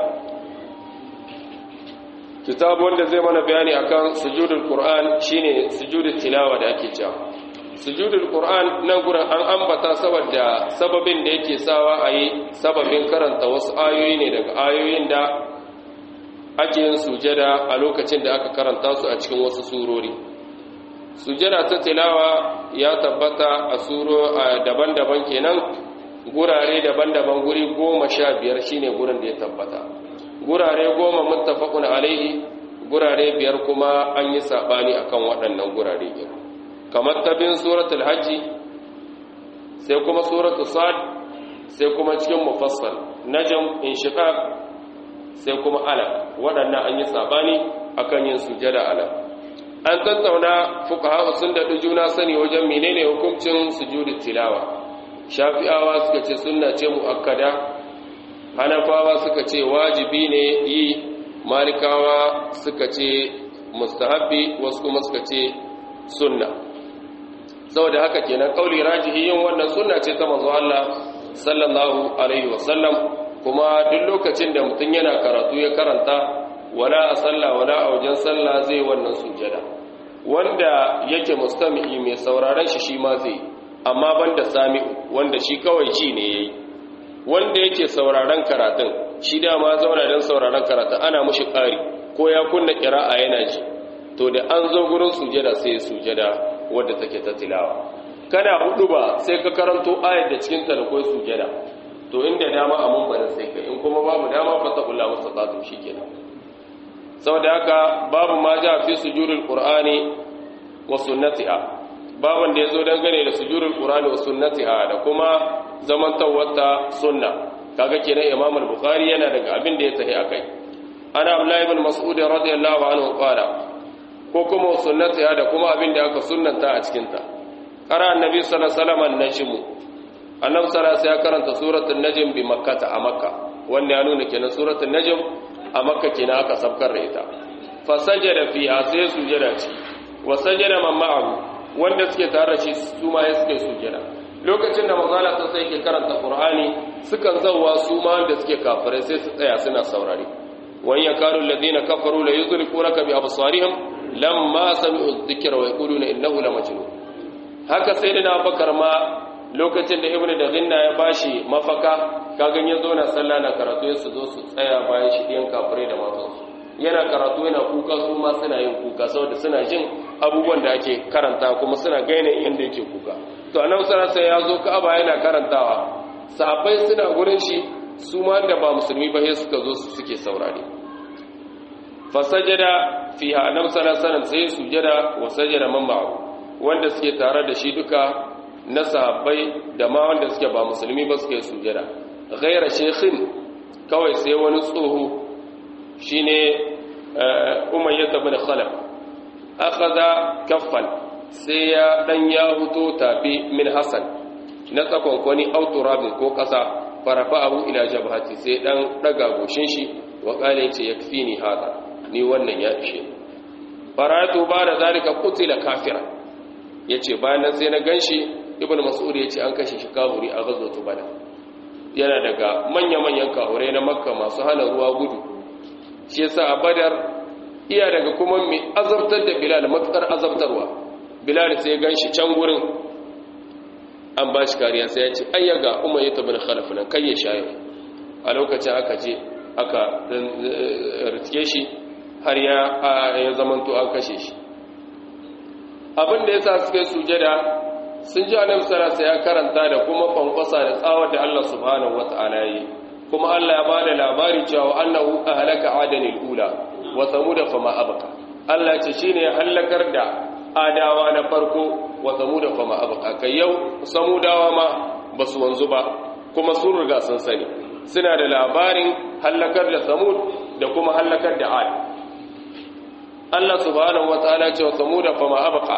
kitabu wanda zai mana bayani akan sujudul qur'an shine sujudul tilawa da ake cewa sujudul qur'an nan gurin an ambata saboda sababin da yake sawa ayi sababin karanta wasu ayoyi ne daga ayoyin da ake yin sujada a lokacin da aka karanta su a cikin wasu surori sujada ta tilawa ya tabbata a suro daban-daban kenan gurare daban-daban guri goma sha biyar shine gurin da ya tabbata gurare goma muttafaqun alaihi gurare biyar kuma an yi sabani akan waɗannan gurare biyar kamar tabin suratul hajji sai kuma suratul sad sai kuma cikin mufassal najm inshiqaq sai kuma alaq waɗannan an yi sabani akan yin sujada alaq an tattauna fuqaha sun da juna sani wajen menene hukuncin sujudut tilawa shafi'awa suka ce sunna ce muakkada hanafawa suka ce wajibi ne yi malikawa suka ce mustahabbi wasu kuma suka ce sunna saboda haka kenan kauli rajihi yin wannan sunna ce ta manzo Allah sallallahu alaihi wasallam kuma duk lokacin da mutum yana karatu ya karanta wala a sallah wala a wajen sallah zai wannan sujada wanda yake mustami'i mai sauraron shi shi ma zai amma banda sami'u wanda shi kawai ci ne yayi wanda yake sauraron karatun shi dama zauna don sauraron karatun ana mushi ƙari ko ya kunna ƙira'a yana ji to da an zo gurin sujada sai sujada wadda take ta tilawa kana hudu ba sai ka karanto ayat da cikin ta da kai sujada to inda dama a mun sai ka in kuma babu dama fa taqulla mustaqatu shikenan saboda haka babu ma ja fi sujudul qur'ani wa sunnatiha baban da yazo dangane da sujudul qur'ani wa sunnatiha da kuma zamantawata sunna kaga kenan imam al-bukhari yana daga abin da ya tafi akai ana abdullahi ibn mas'ud radiyallahu anhu qala ko kuma sunnatiha da kuma abin da aka sunnanta a cikin ta qara annabi sallallahu alaihi wasallam an-najm annabi sallallahu alaihi wasallam ya karanta suratul najm bi makkah a makka wanda ya nuna kenan suratul najm a makka kenan aka sabkar da ita fa sajada fiha sai sujada ci wa sajada man ma'ahu wanda suke tare shi su ma ya suke sujada lokacin da manzala ta sai ke karanta qur'ani sukan zawwa su ma wanda suke kafirai sai su tsaya suna saurare wan yakaru alladhina kafaru la yuzliqunaka bi absarihim lamma sami'u dhikra wa yaquluna innahu la majnun haka sai da Abubakar ma lokacin da ibnu da ginna ya bashi mafaka kagan ya zo na sallah na karatu ya su zo su tsaya bayan shi ɗiyan kafirai da matansu yana karatu yana kuka su ma suna yin kuka saboda suna jin abubuwan da ake karanta kuma suna gaine inda yake kuka to annabi sallallahu alaihi wasallam ya zo Ka'aba yana karantawa sahabbai suna gurin shi su ma da ba musulmi ba sai suka zo su suke saurare fa sajada fiha annabi sallallahu alaihi wasallam sai sujada wa sajada man ma'ahu wanda suke tare da shi duka na sahabbai da ma wanda suke ba musulmi ba suke sujada ghaira shaykhin kawai sai wani tsoho shine umayyah ibn khalaf akhadha kaffan sai ya dan ya huto tafi min hasan na tsakon kwani auturabin ko kasa farafa abu ila jabhati sai dan daga goshin shi wa kale yace yakfini hada ni wannan ya ishe faratu ba da zalika qutila kafira yace bayan nan sai na ganshi ibnu mas'ud yace an kashe shi kafiri a ghazwatu badar yana daga manya-manyan kahurai na makka masu hana ruwa gudu shi yasa a badar iya daga kuma mai azabtar da bilal matukar azabtarwa bilal sai gan shi can gurin an ba shi kariya sai ya ce ayyaga umayyah ibn khalaf nan kai ya shayo a lokacin aka je aka ritke shi har ya ya zamanto an kashe shi abin da yasa suka sujada sun ji annabi sallallahu alaihi ya karanta da kuma kwankwasa da tsawar da Allah subhanahu wataala yi kuma Allah ya bada labari cewa annahu ahlaka adanil ula wa samud fama abqa Allah ce shine ya halakar da adawa na farko wa samud fama abqa kai yau samudawa ma basu wanzu ba kuma sun riga sun sani suna da labarin halakar da samud da kuma halakar da ad Allah subhanahu wataala ce wa samud fama abqa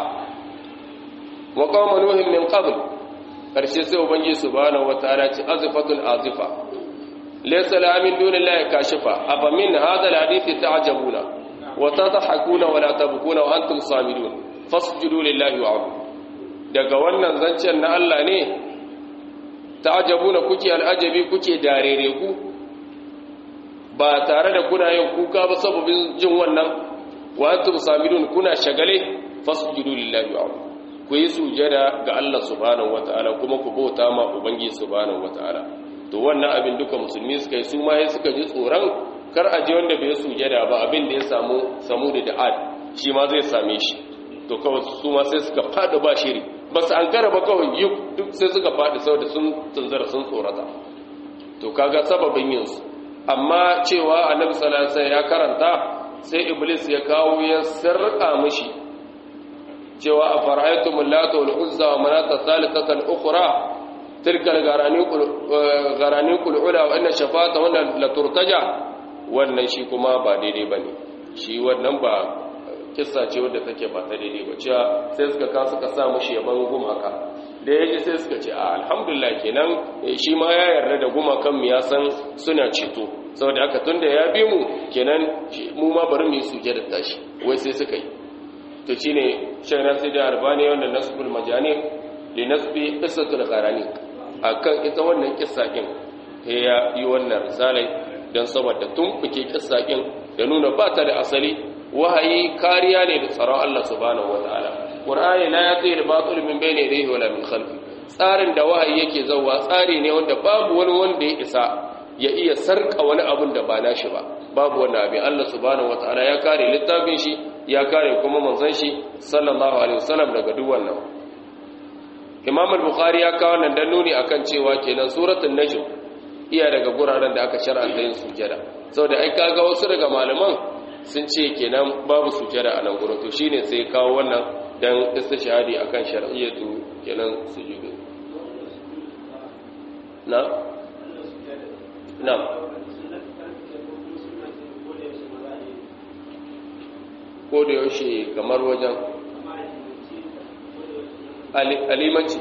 wa qawma nuhin min qabl karshe sai ubangiji subhanahu wataala ce azifatul azifa laysa la min dunillahi kashifa afa min hadha alhadith ta'jabuna wa tadhakuna wa la tabkuna wa antum samidun fasjudu lillahi wa'budu daga wannan zancen na Allah ne ta'jabuna kuke al'ajabi kuke darere ku ba tare da kuna yin kuka ba sababin jin wannan wa antum samidun kuna shagale fasjudu lillahi wa'budu ku yi sujada ga Allah subhanahu wataala kuma ku bauta ma ubangiji subhanahu wataala to wannan abin duka musulmi suka yi su ma sai suka ji tsoron kar a je wanda bai sujada ba abin da ya samu samudi da ad shi ma zai same shi to kawai su ma sai suka fada ba shiri ba su an kara ba kawai duk sai suka fadi saboda sun tunzara sun tsorata to kaga sababin yin su amma cewa annabi sallallahu alaihi wasallam ya karanta sai iblis ya kawo ya sarka mishi cewa a fara'aitumul lata wal uzza wa manata thalithatan ukhra tilka al-garaniqul ula wa inna shafata wannan la turtaja wannan shi kuma ba daidai bane shi wannan ba kissa ce wadda take ba ta daidai ba cewa sai suka ka suka sa mushi yaban gumaka da yaji sai suka ce a alhamdulillah kenan shi ma ya yarda da gumakan mu ya san suna ceto saboda haka tunda ya bi mu kenan mu ma bari mu yi sujada tashi wai sai suka yi to shine shayna sai da arbani wannan nasbul majani li nasbi qissatul gharani akan ita wannan kissa din ya yi wannan risalai dan saboda tumbuke kissa din da nuna ba ta da asali wahayi kariya ne da tsaron Allah subhanahu wataala qur'ani la yati al-batil min bayni yadayhi wala min khalfi tsarin da wahayi yake zawwa tsari ne wanda babu wani wanda ya isa ya iya sarka wani abun da ba nashi ba babu wannan abin Allah subhanahu wataala ya kare littafin shi ya kare kuma manzon shi sallallahu alaihi wasallam daga duk wannan Imam al-Bukhari ya kawo nan dan nuni akan cewa kenan suratul najm iya daga guraren da aka shar'anta yin sujada saboda ai kaga wasu daga malaman sun ce kenan babu sujada a nan gurin to shine sai kawo wannan dan istishhadi akan shar'iyyatu kenan sujudu na na ko da yaushe kamar wajen alimanci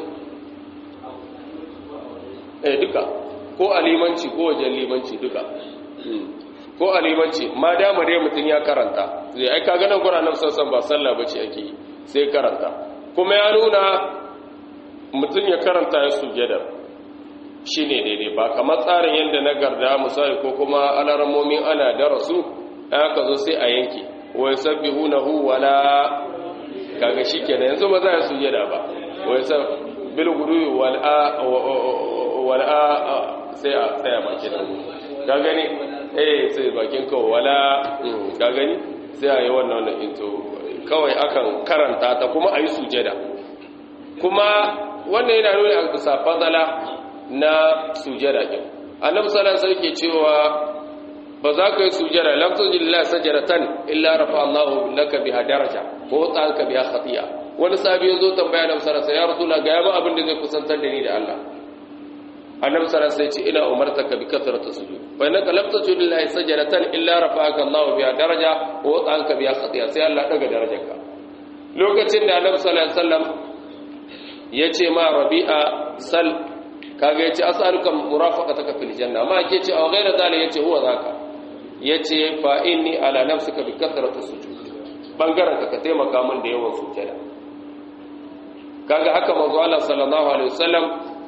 eh duka ko alimanci ko wajen limanci duka ko alimanci ma dama dai mutum ya karanta zai ai kaga nan Qur'anin sassan ba sallah bace ake yi sai karanta kuma ya nuna mutum ya karanta ya sujada shine daidai ba kamar tsarin yanda na garda misali ko kuma alaramomin ana darasu aka zo sai a yanke wa yusabbihunahu wala kaga shikenan yanzu ba za ya sujada ba wa yusab bil gudu wal a wal a sai a tsaya bakin ka gani eh sai bakin ka wala ka gani sai ayi wannan wannan into kawai akan karanta ta kuma ayi sujada kuma wannan yana nuna a bisa fadala na sujada din annabi sallallahu alaihi wasallam yake cewa ba za ka yi sujada lam tujilla sajadatan illa rafa Allahu laka biha daraja ko tsanka biha khatiya wani sahabi yazo tambaya annabi sallallahu alaihi wasallam ya rasulullah ga yaba abin da zai kusantar da ni da Allah annabi sallallahu alaihi wasallam ya ce ina umartaka bi kathrati sujud fa innaka lam tujilla sajadatan illa rafa'aka Allahu biha daraja ko tsanka biha khatiya sai Allah daga darajarka lokacin da annabi sallallahu alaihi wasallam ya ce ma rabi'a sal kaga yace as'aluka murafaqataka fil janna amma yake ce a gaira zalika yace huwa zaka yace fa inni ala nafsika bi kathrati sujud bangaren ka ka taimaka min da yawan sujada kaga haka manzo Allah sallallahu alaihi wasallam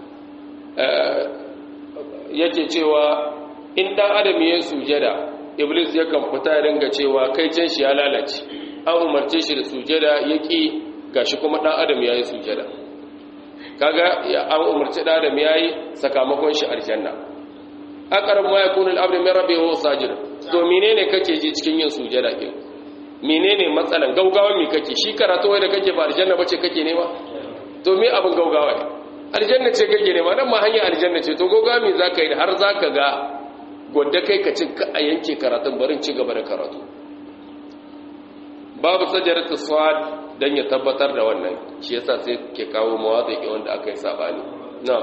yake cewa in dan adam yayin sujada iblis yakan fita ya ringa cewa kai can shi ya lalace an umarce shi da sujada yaki gashi kuma dan adam yayi sujada kaga an umarci dan adam yayi sakamakon shi aljanna aqrab ma yakunu al-abdu min rabbihi wa sajid to menene kake ji cikin yin sujada kin menene matsalan gaugawa me kake shi karatu wai da kake ba aljanna bace kake nema to me abin gaugawa aljanna ce kake nema dan ma hanya aljanna ce to gaugawa me zaka yi har zaka ga godda kai ka cin ka a yanke karatun barin ci gaba da karatu babu sajaratu sad dan ya tabbatar da wannan shi yasa sai ke kawo mawaƙi wanda aka yi sabani na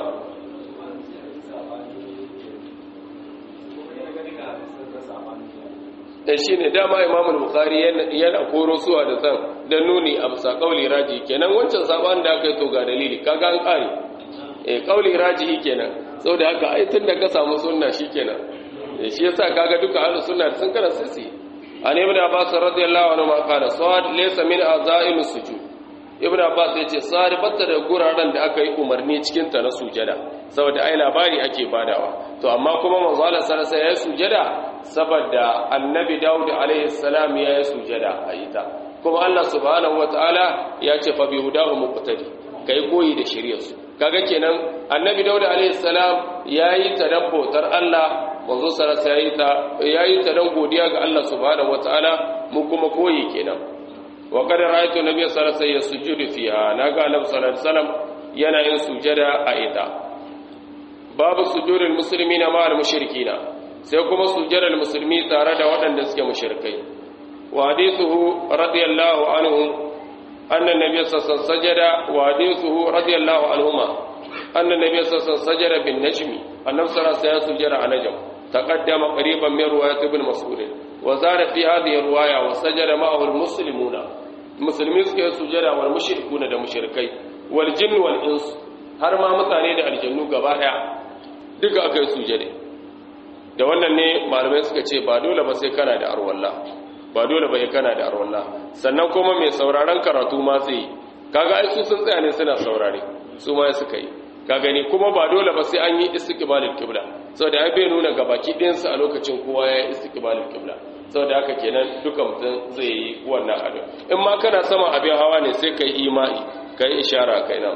da shi ne dama imamul bukhari yana koro suwa da san da nuni a bisa kauli raji kenan wancan sabanin da aka yi to ga dalili kaga an kare eh kauli raji kenan saboda haka ai tun da ka samu sunna shikenan shi yasa kaga duka ahlus sunna sun kana sisi an ibn abbas radiyallahu anhu ma qala sawad laysa min azaim sujud ibn abbas yace sari batta da guraren da aka yi umarni cikin ta na sujada saboda ai labari ake badawa to amma kuma manzo Allah sallallahu alaihi wasallam ya sujada saboda annabi daud alaihi salam ya yi sujada a ita kuma Allah subhanahu wataala ya ce fa bihudahu muqtadi kai koyi da shari'arsu kaga kenan annabi daud alaihi salam yayi tadabbutar Allah manzo sallallahu alaihi wasallam yayi ta dan godiya ga Allah subhanahu wataala mu kuma koyi kenan wa qad ra'aytu nabiyya sallallahu alaihi wasallam yasjudu fiha naga annabi sallallahu alaihi wasallam yana yin sujada a ita babu sujudul muslimina ma'al mushrikina sai kuma sujudul muslimi tare da waɗanda suke mushrikai wa hadithuhu radiyallahu anhu anna nabiyya sallallahu alaihi wasallam sajada wa hadithuhu radiyallahu anhuma anna nabiyya sallallahu alaihi wasallam sajada bin najmi annabi sallallahu alaihi wasallam sujada a najm تقدم قريبا من رواية ابن مسعود وزاد في هذه الرواية وسجد معه المسلمون المسلمين سكي سجد والمشركون ده مشركي والجن والإنس har ma mutane da aljannu gaba daya duka aka yi sujade da wannan ne malamai suka ce ba dole ba sai kana da arwalla ba dole ba sai kana da arwalla sannan kuma mai sauraron karatu ma sai kaga ai su sun tsaya ne suna saurare su ma suka yi ka gani kuma ba dole ba sai an yi istiqbalul qibla saboda ai bai nuna gabaki ɗayan su a lokacin kowa ya yi istiqbalul qibla saboda haka kenan duka mutum zai yi wannan abin in ma kana sama abin hawa ne sai kai imani kai ishara kai nan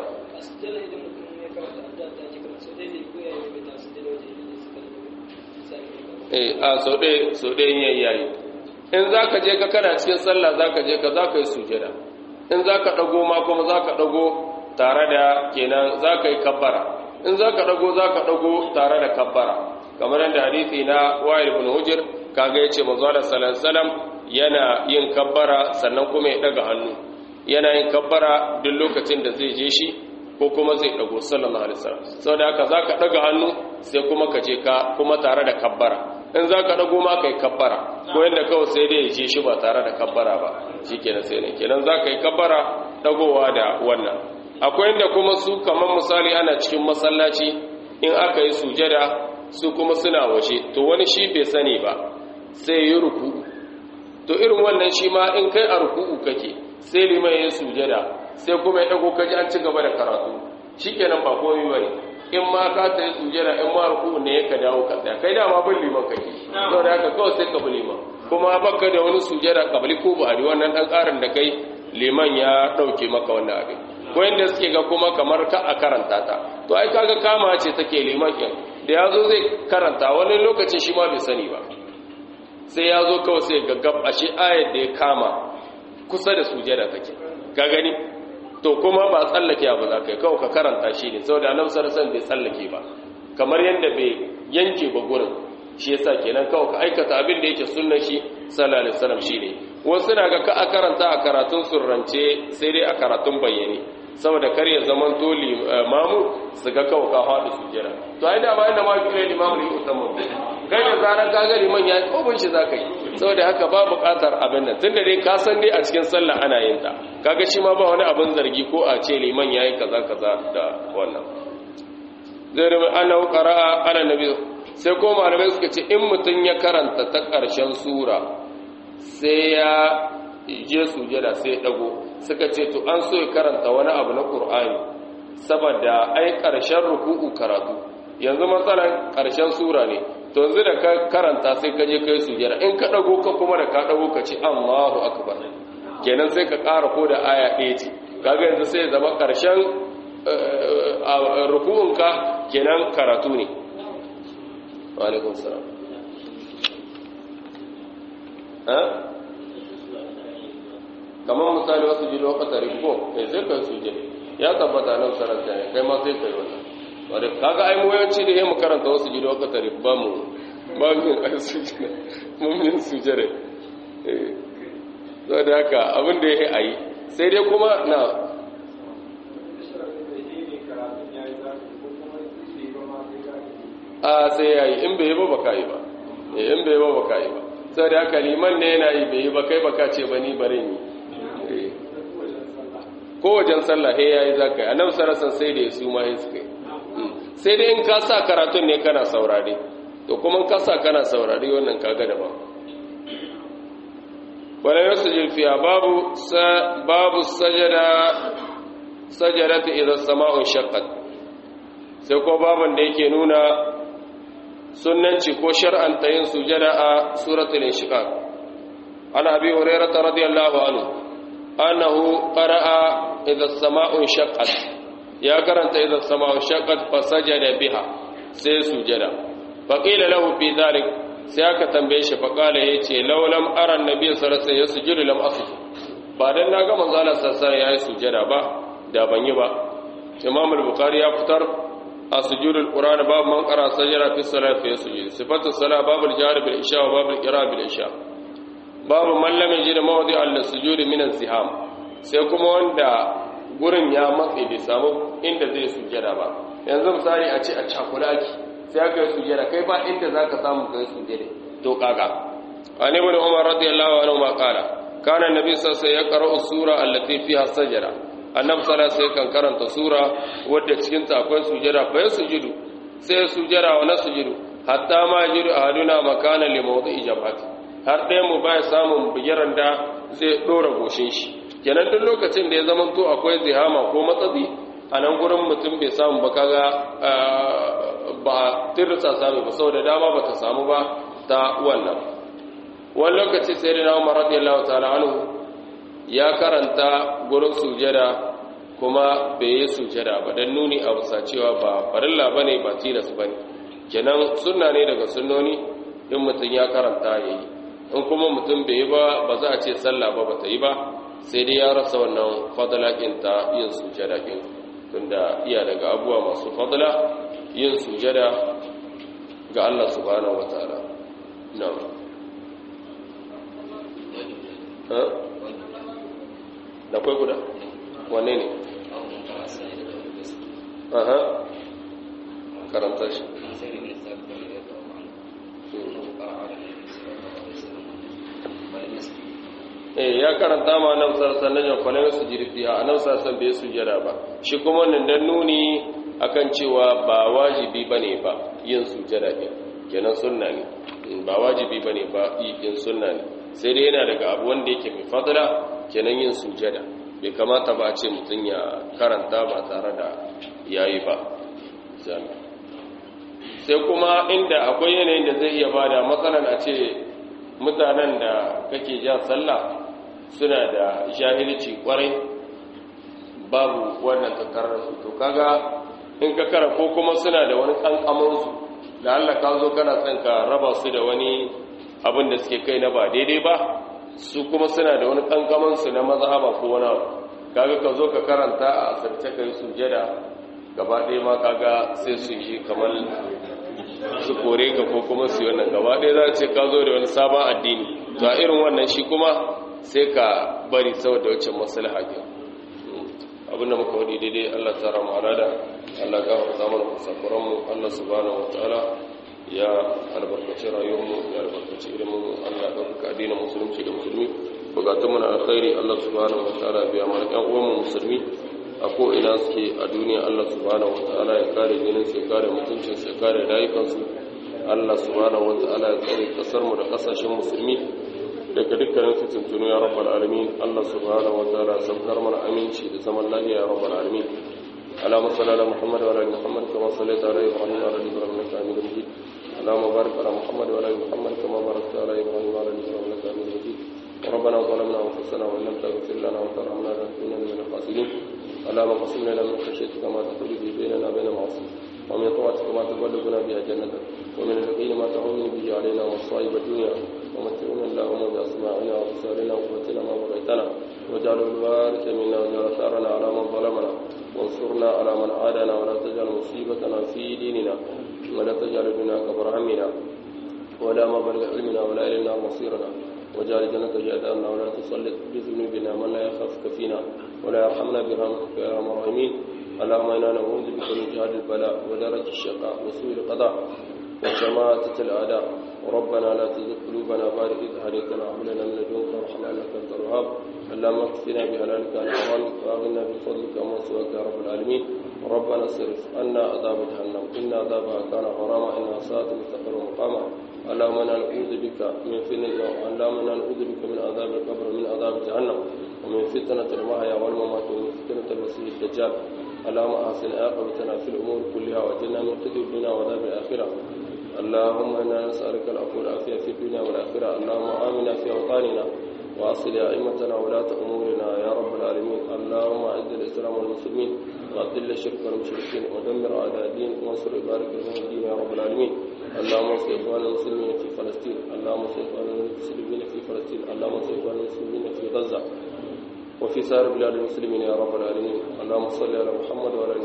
eh a so dai so dai yayi in zaka je ka kana cikin sallah zaka je ka zaka yi sujada in zaka dago ma kuma zaka dago tare da kenan za ka yi kabbara in za ka ɗago za ka ɗago tare da kabbara kamar yadda hadithi na wa'il ibn hujr kaga yace manzo Allah sallallahu alaihi wasallam yana yin kabbara sannan kuma ya daga hannu yana yin kabbara duk lokacin da zai je shi ko kuma zai dago sallallahu alaihi wasallam saboda haka zaka daga hannu sai kuma ka je ka kuma tare da kabbara in zaka dago ma kai kabbara ko yanda kawai sai dai ya je shi ba tare da kabbara ba shikenan sai ne kenan zaka yi kabbara dagowa da wannan akwai inda kuma su kamar misali ana cikin masallaci in aka yi sujada su kuma suna waje to wani shi bai sani ba sai yi ruku to irin wannan shi ma in kai a ruku'u kake sai liman ya sujada sai kuma ya dago kaji an ci gaba da karatu shikenan ba komai bane in ma ka ta yi sujada in ma ruku'u ne ka dawo ka tsaya kai dama bin liman kake saboda haka kawai sai ka bi liman kuma baka da wani sujada kabali ko ba wannan dan karin da kai liman ya dauke maka wannan abin ko inda suke ga kuma kamar ka a karanta ta to ai kaga kama ce take liman kin da yazo zai karanta wani lokaci shi ma bai sani ba sai yazo kawai sai gaggab ashe ayat da ya kama kusa da sujada take ka gani to kuma ba tsallake abu za kai kawai ka karanta shi ne saboda annabi sallallahu alaihi wasallam bai tsallake ba kamar yanda bai yanke ba gurin shi yasa kenan kawai ka aikata abin da yake sunnar shi sallallahu alaihi wasallam shine wasu na ga ka a karanta a karatun surrance sai dai a karatun bayyane saboda kar ya zaman to limamu su ga kawai ka faɗi sujjara to ai da ba inda ma kire limamu ne usamman kai da zaran ka ga liman ya kobin shi zaka yi saboda haka ba buƙatar abin nan tunda dai ka san dai a cikin sallah ana yin ta kaga shi ma ba wani abin zargi ko a ce liman yayi kaza kaza da wannan zai rubu annahu qara'a ala nabi sai ko malamai suka ce in mutun ya karanta ta ƙarshen sura sai ya je sujada sai ya dago suka ce to an so ya karanta wani abu na Qur'ani saboda ai ƙarshen ruku'u karatu yanzu matsalan ƙarshen sura ne to yanzu da ka karanta sai ka je kai sujada in ka dago ka kuma da ka dago ka ce Allahu akbar kenan sai ka ƙara ko da aya ɗaya ce kaga yanzu sai ya zama ƙarshen ruku'unka kenan karatu ne wa alaikum salam ha kamar misali wasu jilo wakatar ko eh sai kai suje ya tabbata nan saranta ne kai ma sai kai wannan wanda kaga ai mu yawanci da yayin mu karanta wasu jilo wakatar ba mu ba mu ai suje mun yin suje ne eh saboda haka abin da yake ayi sai dai kuma na a sai yayi in bai yi ba baka yi ba eh in bai yi ba baka yi ba saboda haka liman ne yana yi bai yi ba kai baka ce ba ni bare ni ko wajen sallah he yayi zaka yi annabi sallallahu sai da su ma yin suka sai dai in ka sa karatun ne kana saurare to kuma in ka sa kana saurare wannan kaga daban wala yusjil fiha babu sa babu sajada sajadatu idha samau shaqqat sai ko baban da yake nuna sunnanci ko shar'anta yin sujada a suratul inshiqaq ana abi hurairah radiyallahu anhu annahu qara'a idha as-sama'u shaqqat ya karanta idha as-sama'u shaqqat fa sajada biha sai sujada fa qila lahu fi dhalik sai aka tambaye shi fa qala yace law lam ara an-nabiy sallallahu alaihi wasallam yasjudu lam asjud ba dan naga manzo Allah sallallahu alaihi wasallam yayi sujada ba da ban yi ba imam al-bukhari ya fitar asjud al-quran bab man qara sajada fi salat fi sujud sifatu salat bab al-jahr bil isha wa bab al-qira'a bil isha babu mallam yajid mawdi al-sujud min az-ziham sai kuma wanda gurin ya matse bai samu inda zai sujada ba yanzu misali a ce a cakulaki sai aka yi sujada kai ba inda zaka samu kai sujada to kaga ani ibn umar radiyallahu anhu ma qala kana an-nabi sallallahu alaihi wasallam yaqra'u sura allati fiha sajada annabi sallallahu alaihi wasallam kan karanta sura wadda cikin ta akwai sujada fa yasjudu sai sujada wa nasjudu hatta ma yajidu ahaduna makana li mawdi'i jabhati har ɗaya mu baya samun bigiran da zai ɗora goshin shi kenan duk lokacin da ya zama to akwai zihama ko matsatsi a nan gurin mutum bai samu ba kaga ba tirsa samu ba sau da dama ba ta samu ba ta wannan wani lokaci sai da na umar radiyallahu ta'ala anhu ya karanta gurin sujada kuma bai yi sujada ba don nuni a bisa cewa ba farilla bane ba tilas bane kenan sunna ne daga sunnoni in mutum ya karanta yayi in kuma mutum bai yi ba ba za a ce sallah ba bata yi ba sai dai ya rasa wannan fadalakin ta yin sujada din tunda iya daga abuwa masu fadala yin sujada ga Allah subhanahu wataala na'am ha da kai guda wanne ne aha karanta shi eh ya karanta ma nan sarsan nan kwalan su jirfiya anan sarsan bai su jira ba shi kuma nan dan nuni akan cewa ba wajibi bane ba yin sujada ne kenan sunna ne ba wajibi bane ba yin sunna ne sai dai yana daga abu wanda yake mai fadila kenan yin sujada bai kamata ba a ce mutun ya karanta ba tare da yayi ba sai kuma inda akwai yanayin da zai iya bada matsalan a ce mutanen da kake ja sallah suna da jahilci kwarai babu wannan tattarar su to kaga in ka kara ko kuma suna da wani kankamansu da Allah ka zo kana son ka raba su da wani abin da suke kai na ba daidai ba su kuma suna da wani kankamansu na mazhaba ko wani abu kaga ka zo ka karanta a asirce kai sujada gaba ɗaya ma kaga sai su yi kamar su kore ka ko kuma su yi wannan gaba ɗaya za a ce ka zo da wani sabon addini to a irin wannan shi kuma sai ka bari saboda wacce maslaha ke abinda muka wadi daidai Allah tsara mu alada Allah ga mu zaman kusakuran mu Allah subhanahu wataala ya albarkaci rayuwar mu ya albarkaci ilimin mu Allah ga ka addinin musulunci da musulmi bukatun mu na alkhairi Allah subhanahu wataala biya mana ɗan uwan mu musulmi a ko ina suke a duniya Allah subhanahu wataala ya kare jinin su ya kare mutuncin su ya kare rayukan su Allah subhanahu wataala ya tsare kasar mu da kasashen musulmi daga dukkanin su tuntunu ya rabbal alamin Allah subhanahu wataala sabkar mana aminci da zaman lafiya ya rabbal alamin Allahumma salli ala Muhammad wa ala ali Muhammad kama sallaita ala Ibrahim wa ala ali Ibrahim innaka Hamidum Majid Allahumma barik ala Muhammad wa ala ali Muhammad kama barakta ala Ibrahim wa ala ali Ibrahim innaka Hamidum Majid ربنا ظلمنا انفسنا وان لم تغفر لنا وترحمنا لنكونن من الخاسرين اللهم اقسم لنا من خشيتك ما تحول به بيننا وبين معصيتك ومن طاعتك ما تبلغنا بها جنتك ومن اليقين ما تعون به علينا مصائب الدنيا ومتعنا اللهم بأسماعنا وأبصارنا وقوتنا ما بغيتنا واجعل الوارث منا واجعل ثارنا على من ظلمنا وانصرنا على من عادنا ولا تجعل مصيبتنا في ديننا ولا تجعل الدنيا كبر همنا ولا مبلغ علمنا ولا إلى النار مصيرنا واجعل جنتك جهنم ولا تسلط بذنوبنا من لا يخافك فينا ولا يرحمنا برحمتك يا ارحم الراحمين اللهم انا نعوذ بك من جهد البلاء ودرك الشقاء وسوء القضاء وشماتة الاعداء ربنا لا تزغ قلوبنا بعد إذ هديتنا وهب لنا من لدنك رحمة انك انت الوهاب اللهم اكفنا بحلالك عن حرامك واغننا بفضلك عمن سواك يا رب العالمين ربنا اصرف عنا عذاب جهنم ان عذابها كان غراما انها ساءت مستقر مقاما اللهم انا نعوذ بك من فتنة اللهم انا نعوذ بك من عذاب القبر ومن عذاب جهنم ومن فتنة المحيا والممات ومن فتنة المسيح الدجال اللهم احسن عاقبتنا في الامور كلها واجعلنا من خزي الدنيا وعذاب الاخره اللهم انا نسالك العفو والعافيه في الدنيا والاخره اللهم امنا في اوطاننا واصل ائمتنا ولاة امورنا يا رب العالمين اللهم اعز الاسلام والمسلمين واذل الشرك والمشركين ودمر اعداء الدين وانصر عبادك الموحدين يا رب العالمين اللهم انصر اخواننا المسلمين في فلسطين اللهم انصر اخواننا المسلمين في فلسطين اللهم انصر اخواننا المسلمين في غزه وفي سائر بلاد المسلمين يا رب العالمين اللهم صل على محمد وعلى ال